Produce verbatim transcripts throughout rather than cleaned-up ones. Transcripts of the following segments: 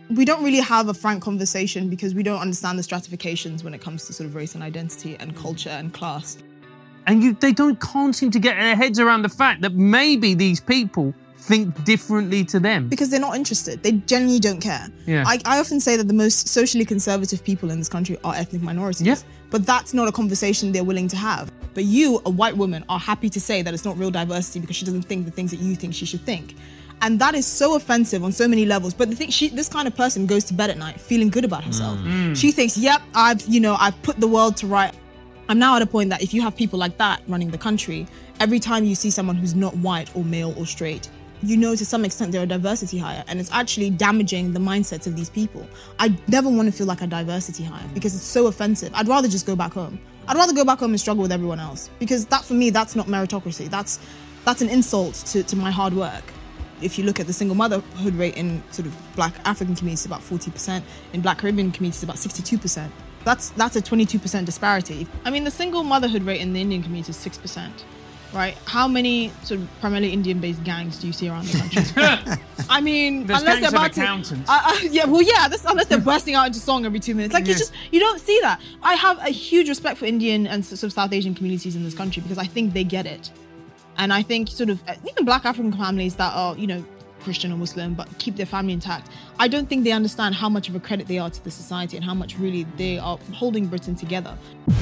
we don't really have a frank conversation because we don't understand the stratifications when it comes to sort of race and identity and culture and class. And you, they don't can't seem to get their heads around the fact that maybe these people think differently to them. Because they're not interested. They genuinely don't care. Yeah. I, I often say that the most socially conservative people in this country are ethnic minorities. Yeah. But that's not a conversation they're willing to have. But you, a white woman, are happy to say that it's not real diversity because she doesn't think the things that you think she should think. And that is so offensive on so many levels. But the thing, she, this kind of person goes to bed at night feeling good about herself. Mm. She thinks, yep, I've, you know, I've put the world to right. I'm now at a point that if you have people like that running the country, every time you see someone who's not white or male or straight, you know to some extent they're a diversity hire, and it's actually damaging the mindsets of these people. I never want to feel like a diversity hire because it's so offensive. I'd rather just go back home. I'd rather go back home and struggle with everyone else because that, for me, that's not meritocracy. That's that's an insult to, to my hard work. If you look at the single motherhood rate in sort of Black African communities, it's about forty percent. In Black Caribbean communities, it's about sixty-two percent. That's that's a twenty-two percent disparity. I mean, the single motherhood rate in the Indian community is six percent. Right? How many sort of primarily Indian-based gangs do you see around the country? I mean, There's unless gangs they're of about to, accountants. uh, uh, yeah, well, yeah, that's, unless they're bursting out into song every two minutes. Like, Yeah. you just, you don't see that. I have a huge respect for Indian and sort of South Asian communities in this country because I think they get it. And I think sort of, even Black African families that are, you know, Christian or Muslim, but keep their family intact, I don't think they understand how much of a credit they are to the society and how much really they are holding Britain together.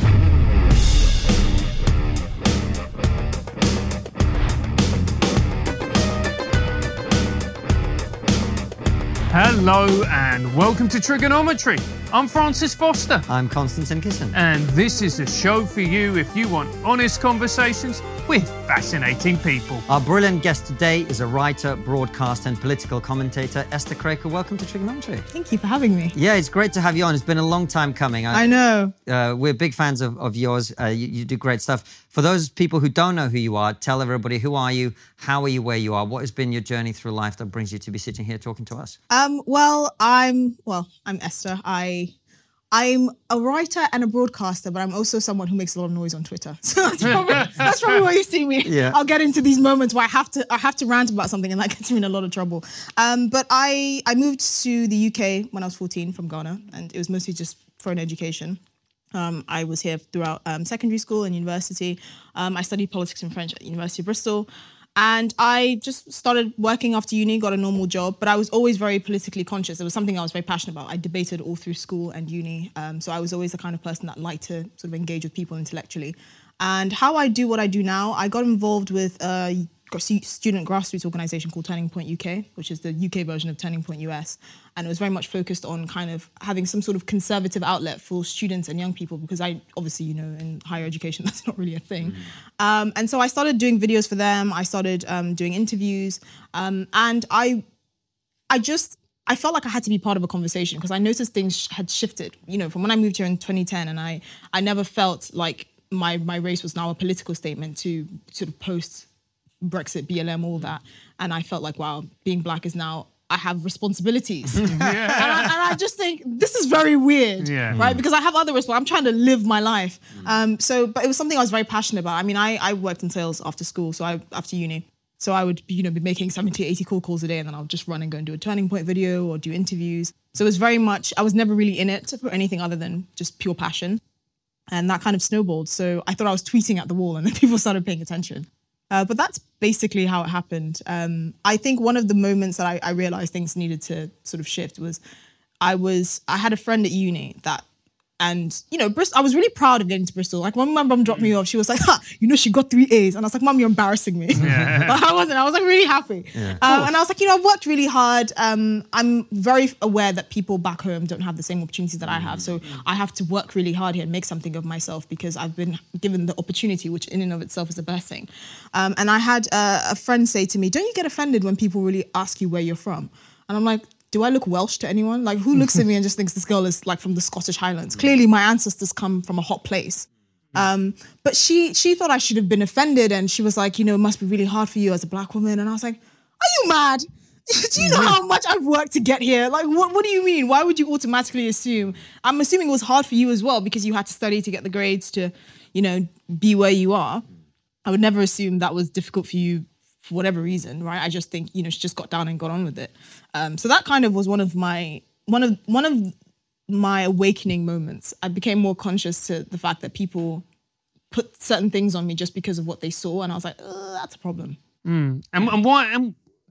Hello and welcome to Trigonometry. I'm Francis Foster. I'm Konstantin Kisin. And this is a show for you if you want honest conversations with fascinating people. Our brilliant guest today is a writer, broadcaster and political commentator, Esther Krakau. Welcome to Trigonometry. Thank you for having me. Yeah, it's great to have you on. It's been a long time coming. I, I know. Uh, we're big fans of, of yours. Uh, you, you do great stuff. For those people who don't know who you are, tell everybody, who are you? How are you where you are? What has been your journey through life that brings you to be sitting here talking to us? Um, well, I'm, well, I'm Esther. I... I'm a writer and a broadcaster, but I'm also someone who makes a lot of noise on Twitter. So that's probably, that's probably where you see me. Yeah. I'll get into these moments where I have to I have to rant about something, and that gets me in a lot of trouble. Um, but I I moved to the U K when I was fourteen from Ghana, and it was mostly just for an education. Um, I was here throughout um, secondary school and university. Um, I studied politics and French at the University of Bristol. And I just started working after uni, got a normal job, but I was always very politically conscious. It was something I was very passionate about. I debated all through school and uni. Um, so I was always the kind of person that liked to sort of engage with people intellectually. And how I do what I do now, I got involved with a student grassroots organisation called Turning Point U K, which is the U K version of Turning Point U S. And it was very much focused on kind of having some sort of conservative outlet for students and young people, because I, obviously, you know, in higher education, that's not really a thing. Mm. Um, and so I started doing videos for them. I started um, doing interviews. Um, and I, I just, I felt like I had to be part of a conversation because I noticed things had shifted, you know, from when I moved here in twenty ten, and I, I never felt like my, my race was now a political statement to sort of post Brexit, B L M, all that. And I felt like, wow, being Black is now, I have responsibilities. Yeah. and, I, and I just think, this is very weird, yeah. right? Because I have other responsibilities. I'm trying to live my life. Um, so, but it was something I was very passionate about. I mean, I, I worked in sales after school, so I after uni. So I would, you know, be making seventy, eighty cold calls a day, and then I would just run and go and do a Turning Point video or do interviews. So it was very much, I was never really in it for anything other than just pure passion. And that kind of snowballed. So I thought I was tweeting at the wall, and then people started paying attention. Uh, but that's basically how it happened. Um, I think one of the moments that I, I realized things needed to sort of shift was I was, I had a friend at uni that, and, you know, Bristol, I was really proud of getting to Bristol. Like, when my mum dropped me off, she was like, ha, you know, she got three A's. And I was like, Mum, you're embarrassing me. Yeah. But I wasn't. I was like really happy. Yeah. Um, and I was like, you know, I've worked really hard. Um, I'm very aware that people back home don't have the same opportunities that I have. So I have to work really hard here and make something of myself because I've been given the opportunity, which in and of itself is a blessing. Um, and I had uh, a friend say to me, don't you get offended when people really ask you where you're from? And I'm like, do I look Welsh to anyone? Like, who looks at me and just thinks this girl is like from the Scottish Highlands? Clearly, my ancestors come from a hot place. Um, but she she thought I should have been offended, and she was like, you know, it must be really hard for you as a Black woman. And I was like, are you mad? Do you know how much I've worked to get here? Like, what, what do you mean? Why would you automatically assume? I'm assuming it was hard for you as well because you had to study to get the grades to, you know, be where you are. I would never assume that was difficult for you for whatever reason, right? I just think, you know, she just got down and got on with it. Um, so that kind of was one of my one of one of my awakening moments, I became more conscious to the fact that people put certain things on me just because of what they saw, and I was like, oh, that's a problem. Mm. And, and why? And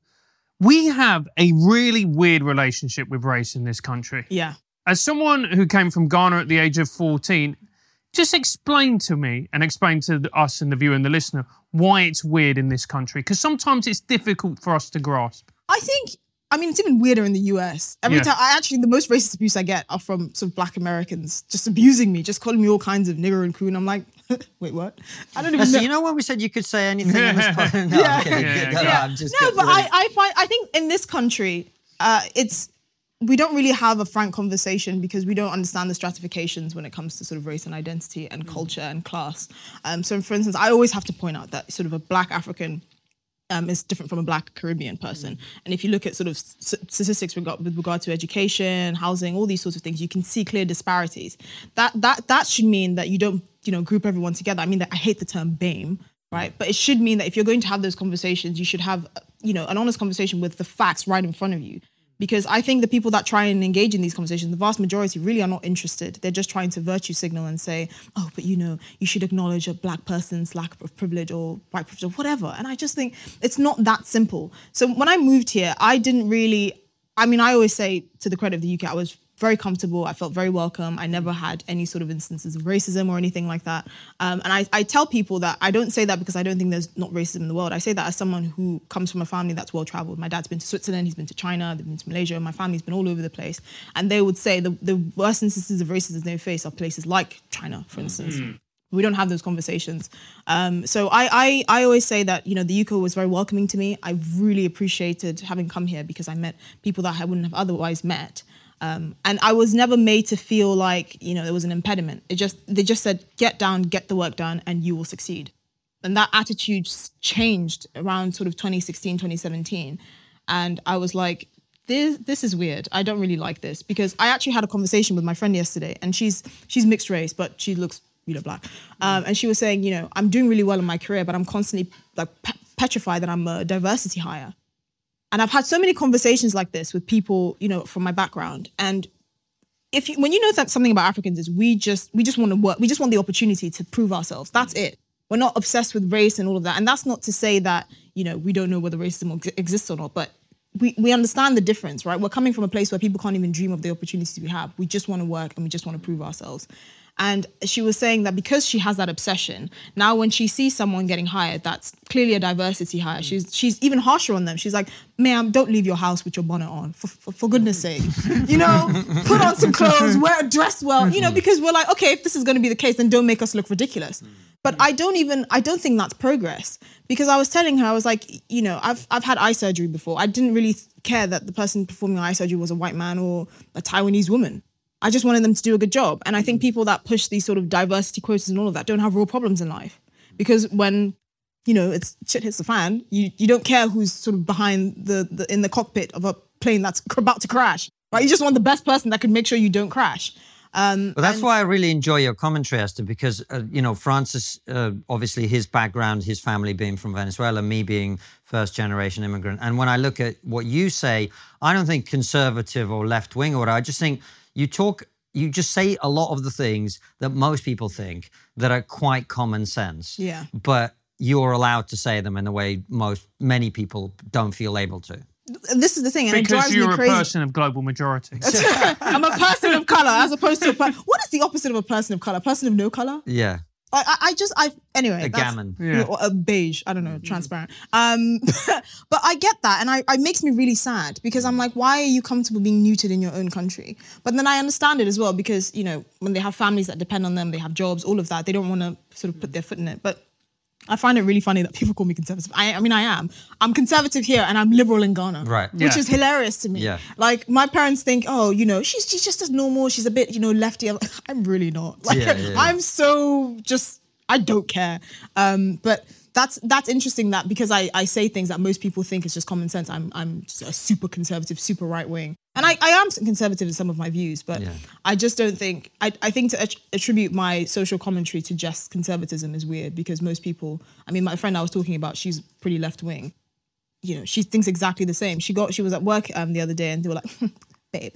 we have a really weird relationship with race in this country. Yeah. As someone who came from Ghana at the age of fourteen, just explain to me and explain to the, us and the viewer and the listener why it's weird in this country, because sometimes it's difficult for us to grasp. I think, I mean, it's even weirder in the U S. Every Yeah. time, I actually, the most racist abuse I get are from sort of black Americans just abusing me, just calling me all kinds of nigger and coon. I'm like, wait, what? I don't even So know. you know when we said you could say anything in this podcast? No, Yeah. I'm kidding. Yeah, No, yeah. I'm just No, kidding. but I, I find, I think in this country, uh, it's, we don't really have a frank conversation because we don't understand the stratifications when it comes to sort of race and identity and culture and class. Um, so for instance, I always have to point out that sort of a black African Um, is different from a black Caribbean person. And if you look at sort of s- statistics regard, with regard to education, housing, all these sorts of things, you can see clear disparities. That that that should mean that you don't, you know, group everyone together. I mean, that I hate the term BAME, right? But it should mean that if you're going to have those conversations, you should have, you know, an honest conversation with the facts right in front of you. Because I think the people that try and engage in these conversations, the vast majority really are not interested. They're just trying to virtue signal and say, oh, but you know, you should acknowledge a black person's lack of privilege or white privilege or whatever. And I just think it's not that simple. So when I moved here, I didn't really, I mean, I always say to the credit of the U K, I was very comfortable. I felt very welcome. I never had any sort of instances of racism or anything like that. Um, and I, I tell people that I don't say that because I don't think there's not racism in the world. I say that as someone who comes from a family that's well-traveled. My dad's been to Switzerland, he's been to China, they've been to Malaysia, my family's been all over the place. And they would say the, the worst instances of racism they face are places like China, for instance. Mm. We don't have those conversations. Um, so I, I, I always say that, you know, the U K was very welcoming to me. I really appreciated having come here because I met people that I wouldn't have otherwise met. Um, and I was never made to feel like, you know, there was an impediment. It just, they just said, get down, get the work done, and you will succeed. And that attitude changed around sort of twenty sixteen, twenty seventeen. And I was like, this, this is weird. I don't really like this, because I actually had a conversation with my friend yesterday, and she's, she's mixed race, but she looks, you know, black. Um, and she was saying, you know, I'm doing really well in my career, but I'm constantly like pe- petrified that I'm a diversity hire. And I've had so many conversations like this with people, you know, from my background. And if you, when you know that something about Africans is we just we just want to work, we just want the opportunity to prove ourselves. That's it. We're not obsessed with race and all of that. And that's not to say that, you know, we don't know whether racism ex- exists or not, but we, we understand the difference, right? We're coming from a place where people can't even dream of the opportunities we have. We just want to work and we just want to prove ourselves. And she was saying that because she has that obsession, now when she sees someone getting hired, that's clearly a diversity hire. She's she's even harsher on them. She's like, ma'am, don't leave your house with your bonnet on, for, for, for goodness sake. You know, put on some clothes, wear, dress well, you know, because we're like, okay, if this is going to be the case, then don't make us look ridiculous. But I don't even, I don't think that's progress. Because I was telling her, I was like, you know, I've I've had eye surgery before. I didn't really care that the person performing eye surgery was a white man or a Taiwanese woman. I just wanted them to do a good job. And I think people that push these sort of diversity quotas and all of that don't have real problems in life. Because when, you know, it's shit hits the fan, you, you don't care who's sort of behind the, the in the cockpit of a plane that's about to crash, right? You just want the best person that can make sure you don't crash. Um, Well, that's and- why I really enjoy your commentary, Esther, because, uh, you know, Francis, uh, obviously his background, his family being from Venezuela, me being first generation immigrant. And when I look at what you say, I don't think conservative or left wing or whatever. I just think you talk, you just say a lot of the things that most people think that are quite common sense. Yeah. But you're allowed to say them in a way most, many people don't feel able to. This is the thing, and it Because drives me you're a crazy. person of global majority. I'm a person of color as opposed to a per- what is the opposite of a person of color? A person of no color? Yeah. I, I, I just I anyway. A that's- gammon. Yeah. Or a beige. I don't know, transparent. Um, but I get that, and I it makes me really sad because I'm like, why are you comfortable being neutered in your own country? But then I understand it as well because you know when they have families that depend on them, they have jobs, all of that. They don't want to sort of put their foot in it, but. I find it really funny that people call me conservative. I, I mean, I am. I'm conservative here and I'm liberal in Ghana. Right. Which Yeah. is hilarious to me. Yeah. Like, my parents think, oh, you know, she's, she's just as normal. She's a bit, you know, lefty. I'm, like, I'm really not. Like, Yeah, yeah, yeah. I'm so just, I don't care. Um, but that's that's interesting that because I, I say things that most people think is just common sense, I'm I'm just a super conservative, super right wing. And I, I am conservative in some of my views, but Yeah. I just don't think, I, I think to att- attribute my social commentary to just conservatism is weird because most people, I mean, my friend I was talking about, she's pretty left wing. You know, she thinks exactly the same. She got, she was at work um, the other day and they were like, babe,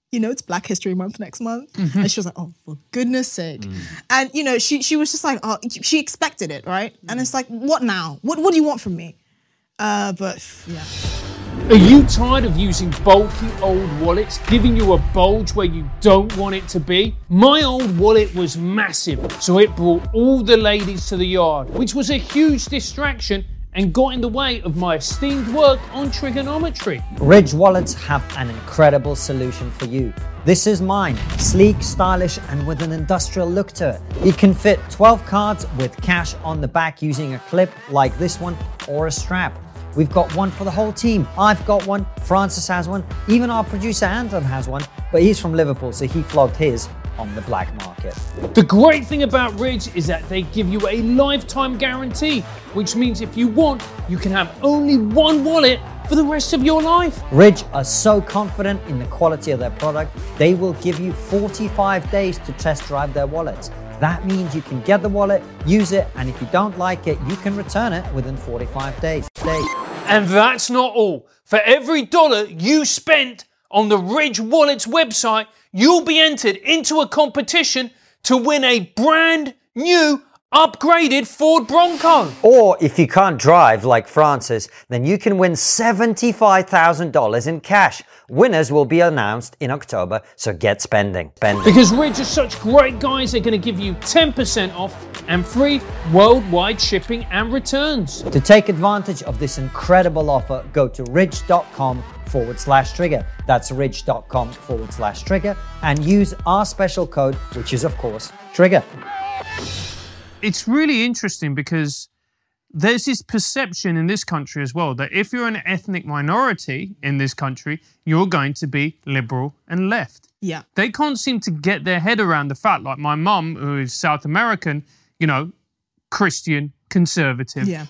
you know, it's Black History Month next month. Mm-hmm. And she was like, oh, for goodness sake. Mm. And, you know, she she was just like, oh, she expected it, right? Mm. And it's like, what now? What, what do you want from me? Uh, but, yeah. Are you tired of using bulky old wallets, giving you a bulge where you don't want it to be? My old wallet was massive, so it brought all the ladies to the yard, which was a huge distraction and got in the way of my esteemed work on trigonometry. Ridge Wallets have an incredible solution for you. This is mine, sleek, stylish, and with an industrial look to it. It can fit twelve cards with cash on the back using a clip like this one or a strap. We've got one for the whole team. I've got one, Francis has one, even our producer Anton has one, but he's from Liverpool, so he flogged his on the black market. The great thing about Ridge is that they give you a lifetime guarantee, which means if you want, you can have only one wallet for the rest of your life. Ridge are so confident in the quality of their product, they will give you forty-five days to test drive their wallets. That means you can get the wallet, use it, and if you don't like it, you can return it within forty-five days. days. And that's not all. For every dollar you spent on the Ridge Wallets website, you'll be entered into a competition to win a brand new upgraded Ford Bronco. Or if you can't drive like Francis, then you can win seventy-five thousand dollars in cash. Winners will be announced in October, so get spending. spending. Because Ridge are such great guys, they're going to give you ten percent off and free worldwide shipping and returns. To take advantage of this incredible offer, go to ridge.com forward slash trigger. That's ridge.com forward slash trigger and use our special code, which is of course trigger. It's really interesting because there's this perception in this country as well that if you're an ethnic minority in this country, you're going to be liberal and left. Yeah. They can't seem to get their head around the fact, like my mum, who is South American, you know, Christian, conservative. Yeah.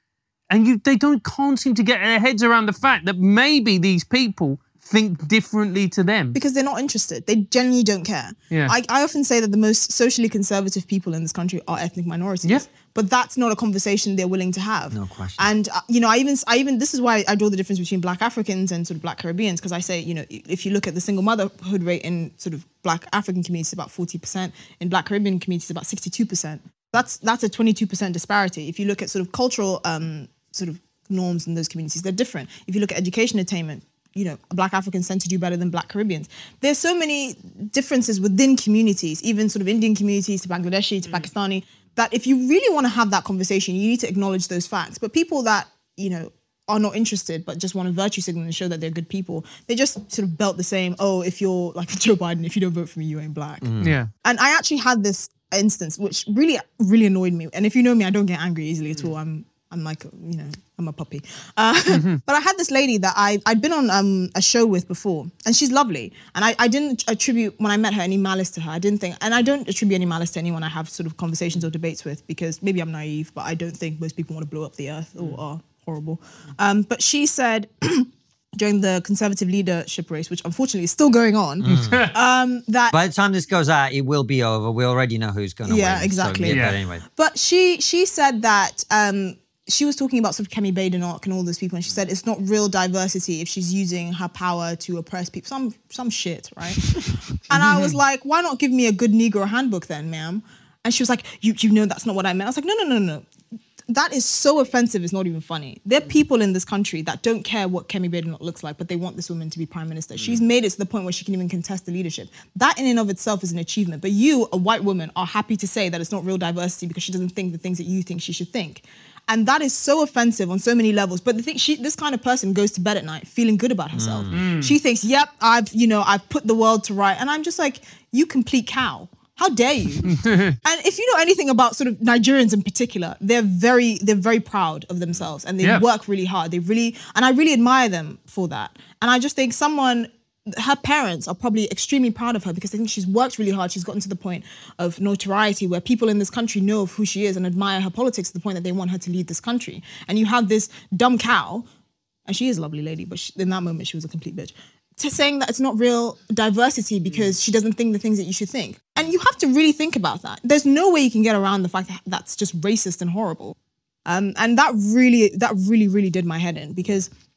And you, they don't can't seem to get their heads around the fact that maybe these people think differently to them. Because they're not interested. They genuinely don't care. Yeah. I, I often say that the most socially conservative people in this country are ethnic minorities. Yeah. But that's not a conversation they're willing to have. No question. And, uh, you know, I even, I even, this is why I draw the difference between Black Africans and sort of Black Caribbeans, because I say, you know, if you look at the single motherhood rate in sort of Black African communities, about forty percent. In Black Caribbean communities, about sixty-two percent. That's, that's a twenty-two percent disparity. If you look at sort of cultural um, sort of norms in those communities, they're different. If you look at education attainment, you know, Black Africans tend to do better than Black Caribbeans. There's so many differences within communities, even sort of Indian communities to Bangladeshi to mm. Pakistani, that if you really want to have that conversation, you need to acknowledge those facts. But people that, you know, are not interested but just want to virtue signal and show that they're good people, they just sort of belt the same, oh, if you're like Joe Biden, if you don't vote for me, you ain't Black. Mm. Yeah. And I actually had this instance which really, really annoyed me. And if you know me, I don't get angry easily at all. I'm I'm like, you know, I'm a puppy. Uh, mm-hmm. But I had this lady that I, I'd been on um, a show with before, and she's lovely. And I, I didn't attribute, when I met her, any malice to her. I didn't think, and I don't attribute any malice to anyone I have sort of conversations or debates with, because maybe I'm naive, but I don't think most people want to blow up the earth or are horrible. Um, but she said, during the Conservative leadership race, which unfortunately is still going on, mm. um, that... By the time this goes out, it will be over. We already know who's going to yeah, win. Yeah, exactly. So, yeah, yeah. But anyway. But she, she said that... Um, she was talking about sort of Kemi Badenoch and all those people, and she said it's not real diversity if she's using her power to oppress people. Some some shit, right? And I was like, why not give me a good Negro handbook then, ma'am? And she was like, you you know that's not what I meant. I was like, no, no, no, no. That is so offensive, it's not even funny. There are people in this country that don't care what Kemi Badenoch looks like, but they want this woman to be prime minister. She's made it to the point where she can even contest the leadership. That in and of itself is an achievement. But you, a white woman, are happy to say that it's not real diversity because she doesn't think the things that you think she should think. And that is so offensive on so many levels. But the thing, she, this kind of person goes to bed at night feeling good about herself. Mm. She thinks, yep, I've, you know, I've put the world to right. And I'm just like, you complete cow. How dare you? And if you know anything about sort of Nigerians in particular, they're very, they're very proud of themselves and they yeah. work really hard. They really, and I really admire them for that. And I just think someone, her parents are probably extremely proud of her because they think she's worked really hard. She's gotten to the point of notoriety where people in this country know of who she is and admire her politics to the point that they want her to lead this country. And you have this dumb cow, and she is a lovely lady, but she, in that moment she was a complete bitch, to saying that it's not real diversity because she doesn't think the things that you should think. And you have to really think about that. There's no way you can get around the fact that that's just racist and horrible. Um, and that really, that really, really did my head in because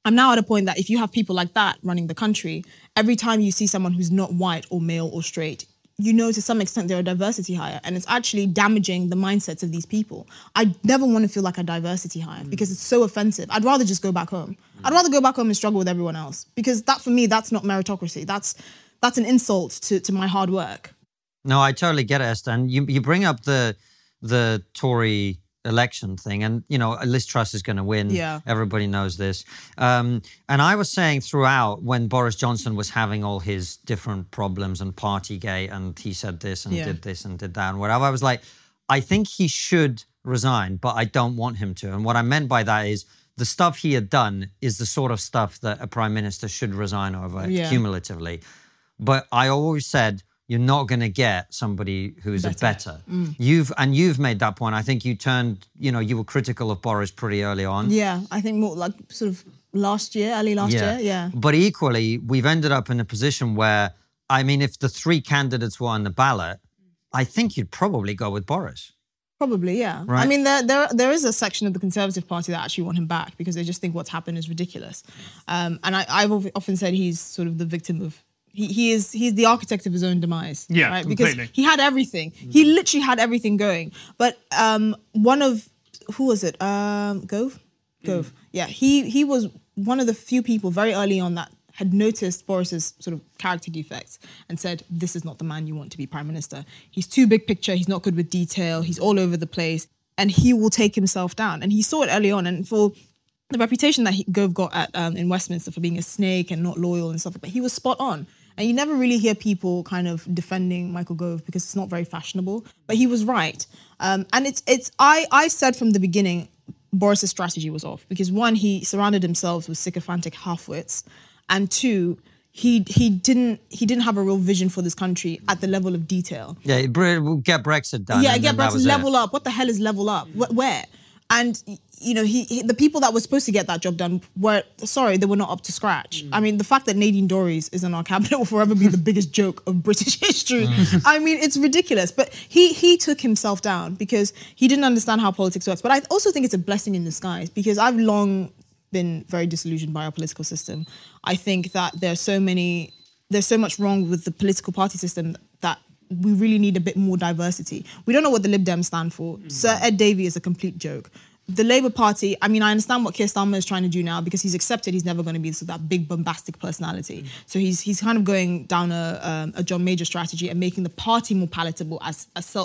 I'm now at a point that if you have people like that running the country, every time you see someone who's not white or male or straight, you know to some extent they're a diversity hire, and it's actually damaging the mindsets of these people. I never want to feel like a diversity hire because it's so offensive. I'd rather just go back home. I'd rather go back home and struggle with everyone else, because that, for me, that's not meritocracy. That's that's an insult to, to my hard work. No, I totally get it, Esther. And you, you bring up the the Tory election thing, and you know Liz Truss is going to win. Yeah, everybody knows this. Um, and I was saying throughout, when Boris Johnson was having all his different problems and Partygate, and he said this and yeah. did this and did that and whatever, I was like, I think he should resign, but I don't want him to. And what I meant by that is the stuff he had done is the sort of stuff that a prime minister should resign over yeah. cumulatively. But I always said, you're not going to get somebody who's better. a better. Mm. You've and you've made that point. I think you turned, you know, you were critical of Boris pretty early on. Yeah, I think more like sort of last year, early last yeah. year, yeah. But equally, we've ended up in a position where, I mean, if the three candidates were on the ballot, I think you'd probably go with Boris. Probably, yeah. Right. I mean, there, there there is a section of the Conservative Party that actually want him back because they just think what's happened is ridiculous. Um, and I, I've often said he's sort of the victim of He, he is he's the architect of his own demise. Yeah, right? completely. Because he had everything. He literally had everything going. But um, one of, who was it? Um, Gove? Gove. Yeah, he he was one of the few people very early on that had noticed Boris's sort of character defects and said, this is not the man you want to be prime minister. He's too big picture. He's not good with detail. He's all over the place. And he will take himself down. And he saw it early on. And for the reputation that he, Gove got at um, in Westminster for being a snake and not loyal and stuff like that, he was spot on. And you never really hear people kind of defending Michael Gove because it's not very fashionable. But he was right. Um, and it's it's I, I said from the beginning, Boris's strategy was off. Because one, he surrounded himself with sycophantic half-wits. And two, he he didn't he didn't have a real vision for this country at the level of detail. Yeah, we'll get Brexit done. Yeah, get Brexit, level it. up. What the hell is level up? Where? And, you know, he, he the people that were supposed to get that job done were, sorry, they were not up to scratch. Mm. I mean, the fact that Nadine Dorries is in our cabinet will forever be the biggest joke of British history. Mm. I mean, it's ridiculous. But he he took himself down because he didn't understand how politics works. But I also think it's a blessing in disguise because I've long been very disillusioned by our political system. I think that there's so many, there's so much wrong with the political party system that we really need a bit more diversity. We don't know what the Lib Dems stand for. Mm. Sir Ed Davey is a complete joke. The Labour Party, I mean, I understand what Keir Starmer is trying to do now because he's accepted he's never going to be so that big bombastic personality. Mm. So he's he's kind of going down a, um, a John Major strategy and making the party more palatable as as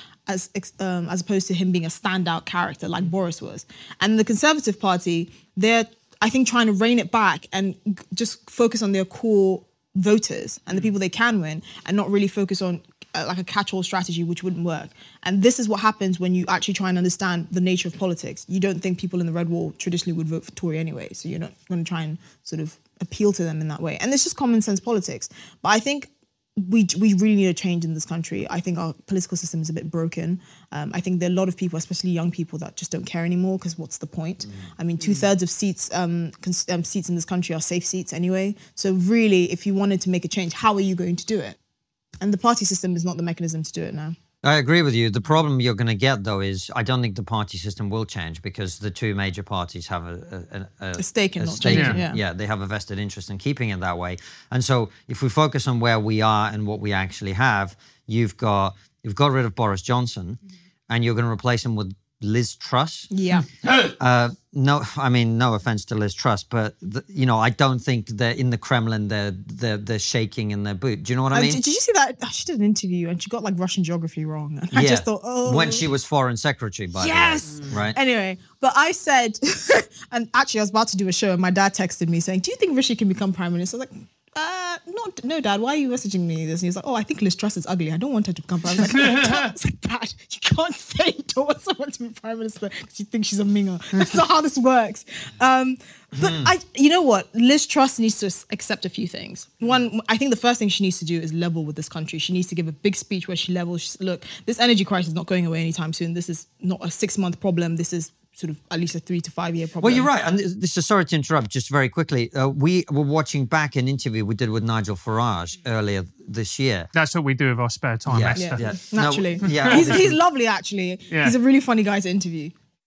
as um, as opposed to him being a standout character like Boris was. And the Conservative Party, they're, I think, trying to rein it back and just focus on their core voters and the people they can win and not really focus on uh, like a catch-all strategy which wouldn't work. And this is what happens when you actually try and understand the nature of politics. You don't think people in the Red Wall traditionally would vote for Tory anyway, so you're not going to try and sort of appeal to them in that way. And it's just common sense politics. But I think we we really need a change in this country. I think our political system is a bit broken. Um, I think there are a lot of people, especially young people, that just don't care anymore because what's the point? Mm. I mean, two thirds of seats um, cons- um, seats in this country are safe seats anyway. So really, if you wanted to make a change, how are you going to do it? And the party system is not the mechanism to do it now. I agree with you. The problem you're going to get, though, is I don't think the party system will change because the two major parties have a, a, a, a stake in a not stake changing. In, yeah. yeah, they have a vested interest in keeping it that way. And so if we focus on where we are and what we actually have, you've got you've got rid of Boris Johnson and you're going to replace him with Liz Truss. Yeah. uh, no, I mean, no offense to Liz Truss, but, the, you know, I don't think they're in the Kremlin, they're, they're, they're shaking in their boot. Do you know what I mean? Uh, did, did you see that? She did an interview and she got like Russian geography wrong. And I yeah. just thought, oh. When she was foreign secretary, by yes! the way. Right? Anyway, but I said, and actually I was about to do a show and my dad texted me saying, do you think Rishi can become prime minister? I was like, Uh, not, no, Dad, why are you messaging me this? And he was like, oh, I think Liz Truss is ugly. I don't want her to become prime minister. I was like, I was like, Dad, you can't say you don't want someone to be prime minister because you think she's a minger. That's not how this works. Um, but mm. I, you know what? Liz Truss needs to accept a few things. One, I think the first thing she needs to do is level with this country. She needs to give a big speech where she levels. She's, look, this energy crisis is not going away anytime soon. This is not a six-month problem. This is sort of at least a three to five year problem. Well, you're right. And this is, sorry to interrupt, just very quickly. Uh, we were watching back an interview we did with Nigel Farage earlier this year. That's what we do with our spare time, yeah, Esther. Yeah, yeah. Naturally. No, yeah, he's, he's lovely, actually. Yeah. He's a really funny guy to interview.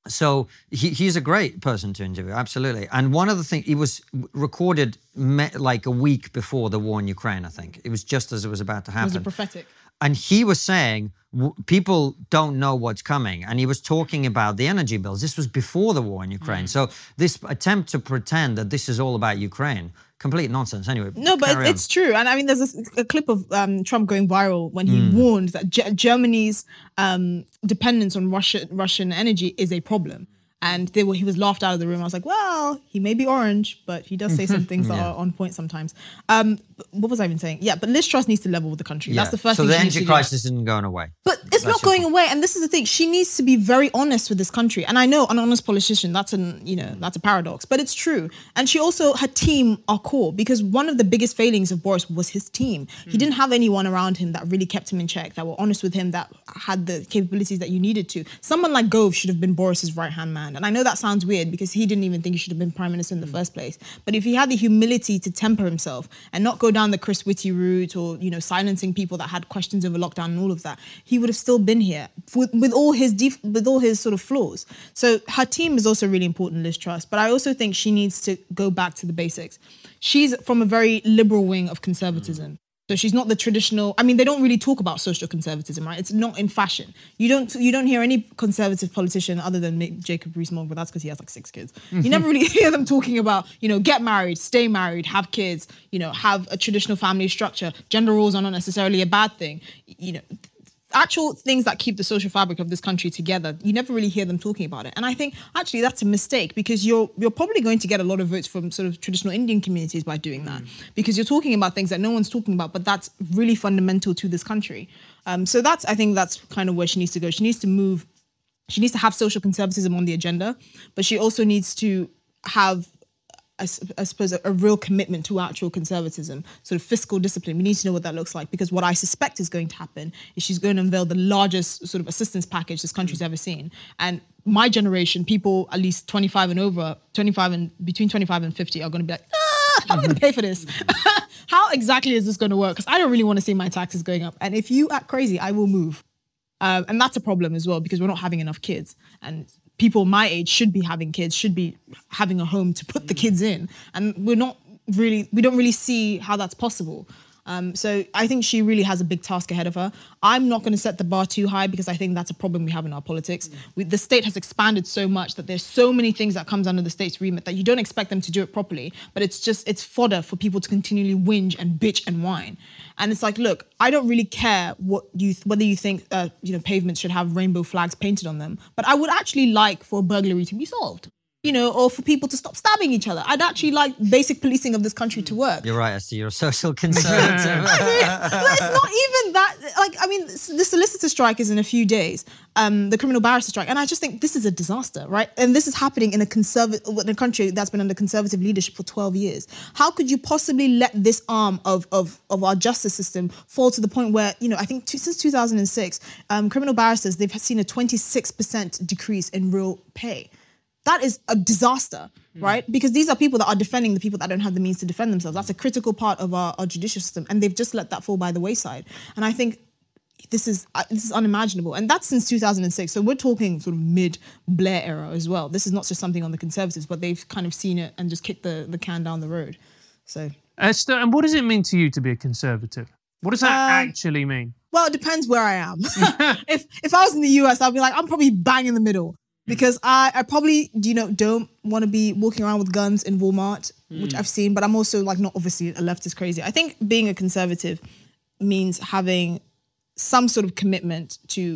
So he, he's a great person to interview, absolutely. And one of the things, he was recorded me, like a week before the war in Ukraine, I think. It was just as it was about to happen. Was it prophetic? And he was saying, w- people don't know what's coming. And he was talking about the energy bills. This was before the war in Ukraine. Mm. So this attempt to pretend that this is all about Ukraine, complete nonsense. Anyway, no, but it's, it's true. And I mean, there's a, a clip of um, Trump going viral when he mm. warned that G- Germany's um, dependence on Russia, Russian energy is a problem. And they were, he was laughed out of the room. I was like, well, he may be orange, but he does say some things yeah. that are on point sometimes. Um, what was I even saying? Yeah, but Liz Truss needs to level with the country. Yeah. That's the first so thing the she needs to do. energy crisis isn't going away. But it's that's not going point. away. And this is the thing. She needs to be very honest with this country. And I know an honest politician, that's an, you know, that's a paradox, but it's true. And she also, her team are core, because one of the biggest failings of Boris was his team. Mm. He didn't have anyone around him that really kept him in check, that were honest with him, that had the capabilities that you needed to. Someone like Gove should have been Boris's right-hand man. And I know that sounds weird, because he didn't even think he should have been prime minister in the first place. But if he had the humility to temper himself and not go down the Chris Whitty route, or, you know, silencing people that had questions over lockdown and all of that, he would have still been here with, with all his def- with all his sort of flaws. So her team is also really important, Liz Truss. But I also think she needs to go back to the basics. She's from a very liberal wing of conservatism. So she's not the traditional, I mean, they don't really talk about social conservatism, right? It's not in fashion. You don't you don't hear any conservative politician other than Jacob Rees-Mogg, but that's because he has like six kids. You never really hear them talking about, you know, get married, stay married, have kids, you know, have a traditional family structure. Gender roles are not necessarily a bad thing. You know, actual things that keep the social fabric of this country together, you never really hear them talking about it. And I think actually that's a mistake, because you're you're probably going to get a lot of votes from sort of traditional Indian communities by doing that, mm. because you're talking about things that no one's talking about, but that's really fundamental to this country. Um, so that's, I think that's kind of where she needs to go. She needs to move, she needs to have social conservatism on the agenda, but she also needs to have I, I suppose, a, a real commitment to actual conservatism, sort of fiscal discipline. We need to know what that looks like, because what I suspect is going to happen is she's going to unveil the largest sort of assistance package this country's ever seen. And my generation, people at least twenty-five and over, twenty-five and between twenty-five and fifty are going to be like, ah, how am I going to pay for this? How exactly is this going to work? Because I don't really want to see my taxes going up. And if you act crazy, I will move. Um, and that's a problem as well, because we're not having enough kids. And people my age should be having kids, should be having a home to put the kids in. And we're not really, we don't really see how that's possible. Um, so I think she really has a big task ahead of her. I'm not going to set the bar too high, because I think that's a problem we have in our politics. We, the state has expanded so much that there's so many things that comes under the state's remit that you don't expect them to do it properly, but it's just, it's fodder for people to continually whinge and bitch and whine. And it's like, look, I don't really care what you whether you think uh, you know, pavements should have rainbow flags painted on them, but I would actually like for a burglary to be solved. You know, or for people to stop stabbing each other. I'd actually like basic policing of this country to work. You're right, Esther. You're a social conservative. I mean, it's not even that. Like, I mean, the solicitor strike is in a few days. Um, the criminal barrister strike, and I just think this is a disaster, right? And this is happening in a conservative, in a country that's been under conservative leadership for twelve years. How could you possibly let this arm of of of our justice system fall to the point where, you know, I think two, since two thousand six, um, criminal barristers, they've seen a twenty-six percent decrease in real pay. That is a disaster, right? Mm. Because these are people that are defending the people that don't have the means to defend themselves. That's a critical part of our, our judicial system, and they've just let that fall by the wayside. And I think this is uh, this is unimaginable. And that's since two thousand six. So we're talking sort of mid-Blair era as well. This is not just something on the Conservatives, but they've kind of seen it and just kicked the, the can down the road. So, Esther, and what does it mean to you to be a Conservative? What does that um, actually mean? Well, it depends where I am. if if I was in the U S, I'd be like, I'm probably bang in the middle. Because I, I probably, you know, don't want to be walking around with guns in Walmart, mm. which I've seen, but I'm also like not obviously a leftist crazy. I think being a conservative means having some sort of commitment to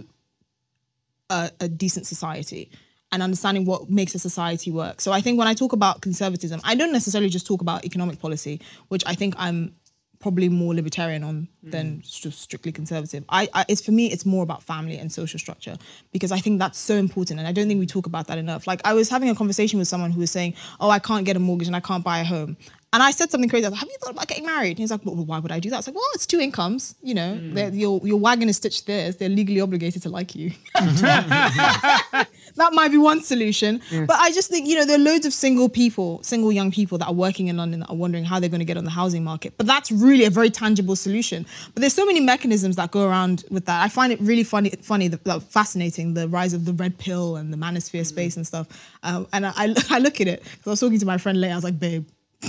a, a decent society and understanding what makes a society work. So I think when I talk about conservatism, I don't necessarily just talk about economic policy, which I think I'm probably more libertarian on than just strictly conservative. I, I, it's for me, it's more about family and social structure, because I think that's so important, and I don't think we talk about that enough. Like, I was having a conversation with someone who was saying, "Oh, I can't get a mortgage and I can't buy a home." And I said something crazy. I was like, "Have you thought about getting married?" And he's like, "Well, why would I do that?" I was like, "Well, it's two incomes. You know, mm. your your wagon is stitched theirs. They're legally obligated to like you." that might be one solution. Yeah. But I just think, you know, there are loads of single people, single young people that are working in London that are wondering how they're going to get on the housing market. But that's really a very tangible solution. But there's so many mechanisms that go around with that. I find it really funny, funny, the, the, fascinating, the rise of the red pill and the manosphere mm-hmm. space and stuff. Um, and I, I look at it, because I was talking to my friend later, I was like, babe,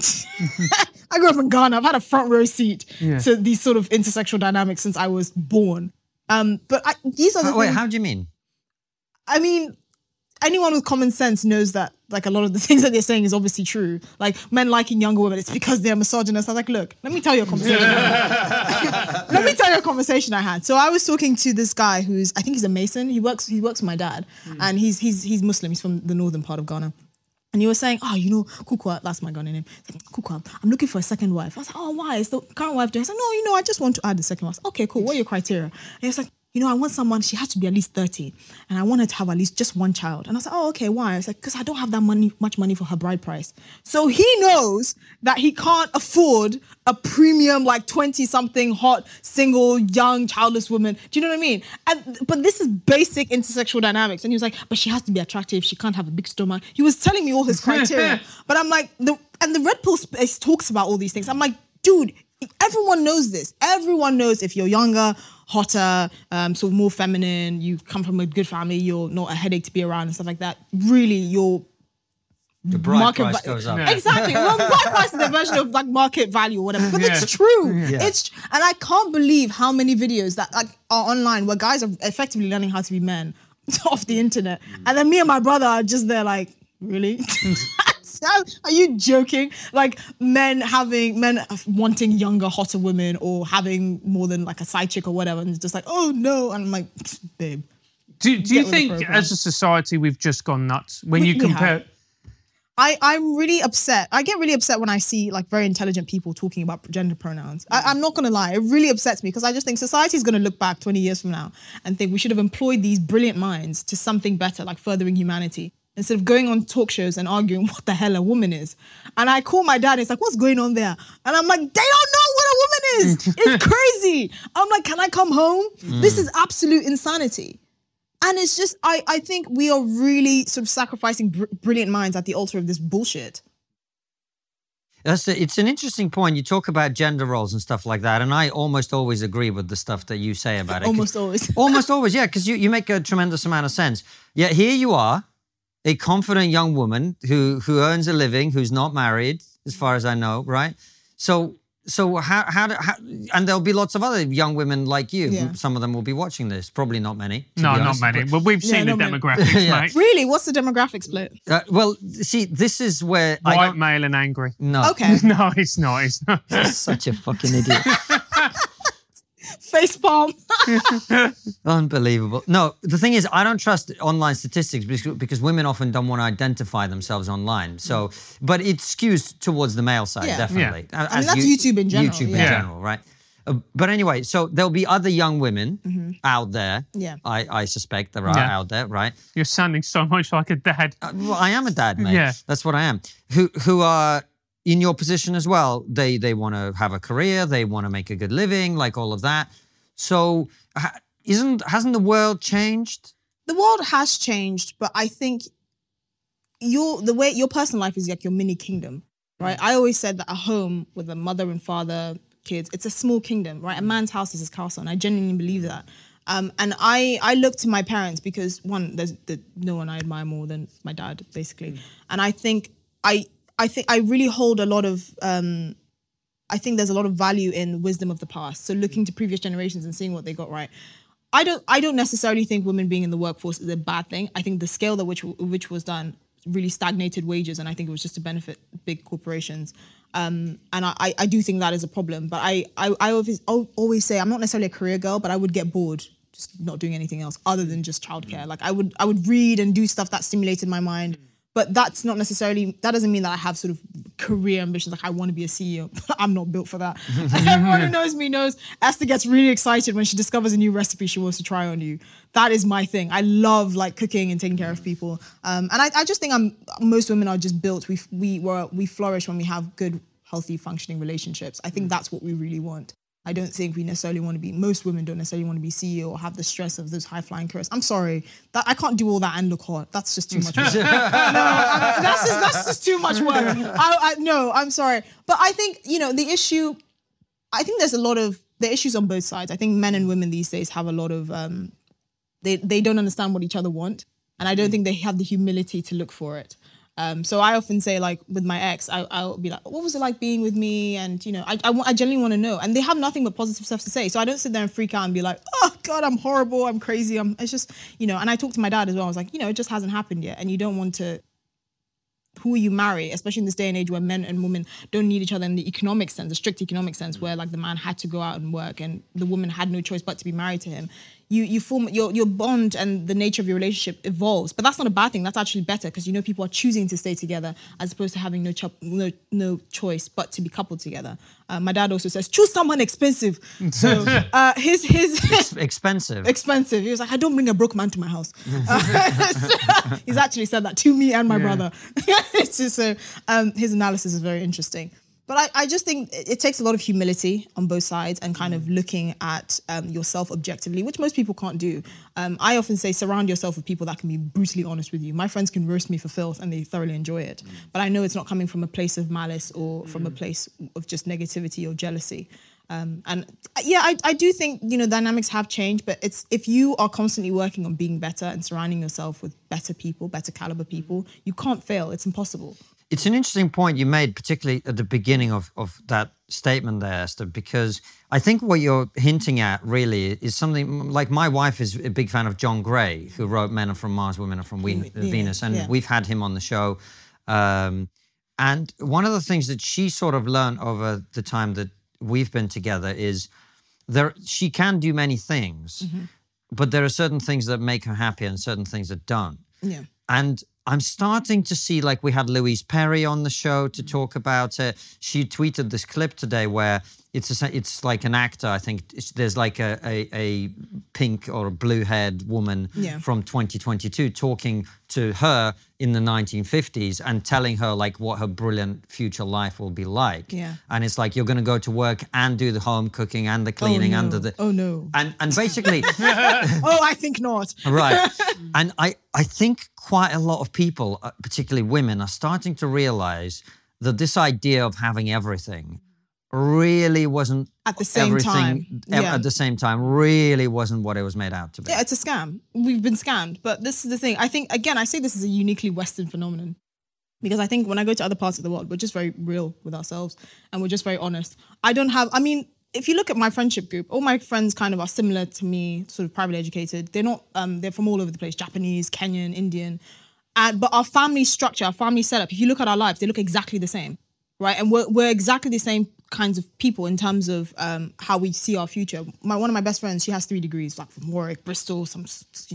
I grew up in Ghana. I've had a front row seat yeah. to these sort of intersexual dynamics since I was born. Um, but I, these are the how, Wait, things, how do you mean? I mean, anyone with common sense knows that, like, a lot of the things that they're saying is obviously true. Like, men liking younger women, it's because they're misogynist. I was like, look, let me tell you a conversation. Let me tell you a conversation I had. So I was talking to this guy who's, I think he's a Mason. He works, he works with my dad, mm. and he's he's he's Muslim. He's from the northern part of Ghana. And he was saying, oh, you know, Kukwa, that's my Ghanaian name. Like, Kukwa, I'm looking for a second wife. I was like, oh, why? Is the current wife doing? I said, no, you know, I just want to add the second wife. Okay, cool. What are your criteria? And he was like, you know, I want someone, she has to be at least thirty. And I want her to have at least just one child. And I was like, oh, okay, why? I was like, because I don't have that money, much money for her bride price. So he knows that he can't afford a premium, like twenty-something, hot, single, young, childless woman. Do you know what I mean? And But this is basic intersexual dynamics. And he was like, but she has to be attractive. She can't have a big stomach. He was telling me all his criteria. But I'm like, the and the Red Pill space talks about all these things. I'm like, dude, everyone knows this. Everyone knows if you're younger, hotter, um, sort of more feminine, you come from a good family, you're not a headache to be around and stuff like that. Really, your the bride market price va- goes up. Yeah. Exactly. Well, bride price is a version of like market value or whatever. But yeah. it's true. Yeah. It's and I can't believe how many videos that like are online where guys are effectively learning how to be men off the internet, and then me and my brother are just there like, really? Are you joking? Like men having, men wanting younger, hotter women or having more than like a side chick or whatever. And it's just like, oh no. And I'm like, babe. Do, do you think as a society we've just gone nuts? When we, you compare... I, I'm really upset. I get really upset when I see like very intelligent people talking about gender pronouns. I, I'm not going to lie. It really upsets me because I just think society is going to look back twenty years from now and think we should have employed these brilliant minds to something better, like furthering humanity, instead of going on talk shows and arguing what the hell a woman is. And I call my dad and it's like, what's going on there? And I'm like, they don't know what a woman is. It's crazy. I'm like, can I come home? Mm. This is absolute insanity. And it's just, I, I think we are really sort of sacrificing br- brilliant minds at the altar of this bullshit. That's a, it's an interesting point. You talk about gender roles and stuff like that, and I almost always agree with the stuff that you say about it. Almost always. Almost always, yeah, because you, you make a tremendous amount of sense. Yeah, here you are, a confident young woman who who earns a living, who's not married, as far as I know, right? So so how how, do, how and there'll be lots of other young women like you. Yeah. Some of them will be watching this. Probably not many. No, not many. But, well, we've seen yeah, the demographics, many. mate. Really? What's the demographic split? Uh, well, see, this is where white, I male, and angry. No. Okay. No, it's not. It's not. You're such a fucking idiot. Face palm. Unbelievable. No, the thing is, I don't trust online statistics because, because women often don't want to identify themselves online. So, but it skews towards the male side, yeah. definitely. Yeah. I mean, that's you, YouTube in general. YouTube yeah. in general, right? Uh, but anyway, so there'll be other young women mm-hmm. out there. Yeah. I, I suspect there are yeah. out there, right? You're sounding so much like a dad. Uh, well, I am a dad, mate. Yeah. That's what I am. Who who are in your position as well. They they want to have a career. They want to make a good living, like all of that. So, isn't hasn't the world changed? The world has changed, but I think your the way your personal life is like your mini kingdom, right? I always said that a home with a mother and father, kids, it's a small kingdom, right? A man's house is his castle, and I genuinely believe that. Um, and I I look to my parents because one, there's the, no one I admire more than my dad, basically, mm. and I think I I think I really hold a lot of. Um, I think there's a lot of value in wisdom of the past. So looking to previous generations and seeing what they got right. I don't I don't necessarily think women being in the workforce is a bad thing. I think the scale that which which was done really stagnated wages, and I think it was just to benefit big corporations. Um, and I, I do think that is a problem. But I, I, I always, always say I'm not necessarily a career girl, but I would get bored just not doing anything else other than just childcare. Like I would I would read and do stuff that stimulated my mind. But that's not necessarily, that doesn't mean that I have sort of career ambitions, like I want to be a C E O. I'm not built for that. Everyone who knows me knows Esther gets really excited when she discovers a new recipe she wants to try on you. That is my thing. I love like cooking and taking care of people. Um, and I, I just think I'm, most women are just built, we, we, we're, we flourish when we have good, healthy, functioning relationships. I think that's what we really want. I don't think we necessarily want to be, most women don't necessarily want to be C E O or have the stress of those high-flying careers. I'm sorry, that I can't do all that and look hot. That's just too much work. no, I, that's, just, that's just too much work. I, I, no, I'm sorry. But I think, you know, the issue, I think there's a lot of, the issues on both sides. I think men and women these days have a lot of, um, they, they don't understand what each other want. And I don't think they have the humility to look for it. Um, so I often say, like, with my ex, I, I'll be like, what was it like being with me? And, you know, I, I, I genuinely want to know. And they have nothing but positive stuff to say. So I don't sit there and freak out and be like, oh, God, I'm horrible. I'm crazy. I'm, it's just, you know, and I talked to my dad as well. I was like, you know, it just hasn't happened yet. And you don't want to, who you marry, especially in this day and age where men and women don't need each other in the economic sense, the strict economic sense, where, like, the man had to go out and work and the woman had no choice but to be married to him. You you form your your bond and the nature of your relationship evolves, but that's not a bad thing. That's actually better because you know people are choosing to stay together as opposed to having no cho- no no choice but to be coupled together. Uh, my dad also says choose someone expensive. So uh, his his Ex- expensive. expensive. He was like, I don't bring a broke man to my house. Uh, so he's actually said that to me and my Yeah. brother. It's just so um, his analysis is very interesting. But I, I just think it it takes a lot of humility on both sides and kind of looking at um, yourself objectively, which most people can't do. Um, I often say surround yourself with people that can be brutally honest with you. My friends can roast me for filth and they thoroughly enjoy it. Mm. But I know it's not coming from a place of malice or mm. from a place of just negativity or jealousy. Um, and yeah, I, I do think, you know, dynamics have changed, but it's if you are constantly working on being better and surrounding yourself with better people, better caliber people, you can't fail. It's impossible. It's an interesting point you made, particularly at the beginning of, of that statement there, Esther, because I think what you're hinting at really is something like my wife is a big fan of John Gray, who wrote Men Are From Mars, Women Are From we- yeah, Venus, and yeah. we've had him on the show. Um, and one of the things that she sort of learned over the time that we've been together is there she can do many things, mm-hmm. but there are certain things that make her happy and certain things that don't. Yeah. And I'm starting to see, like we had Louise Perry on the show to talk about it. She tweeted this clip today where it's a, it's like an actor, I think. It's, there's like a, a, a pink or a blue-haired woman yeah. from twenty twenty-two talking to her in the nineteen fifties and telling her like what her brilliant future life will be like. Yeah. And it's like, you're going to go to work and do the home cooking and the cleaning oh, no. and the... Oh, no. And, and basically... oh, I think not. Right. And I, I think quite a lot of people, uh, particularly women, are starting to realize that this idea of having everything really wasn't at the same everything, time. ev- Yeah. At the same time, really wasn't what it was made out to be. Yeah, it's a scam. We've been scammed. But this is the thing. I think, again, I say this is a uniquely Western phenomenon. Because I think when I go to other parts of the world, we're just very real with ourselves and we're just very honest. I don't have, I mean, if you look at my friendship group, all my friends kind of are similar to me, sort of privately educated. They're not, um, they're from all over the place, Japanese, Kenyan, Indian. And, but our family structure, our family setup, if you look at our lives, they look exactly the same, right? And we're, we're exactly the same kinds of people in terms of um, how we see our future. My, one of my best friends, she has three degrees, like from Warwick, Bristol, some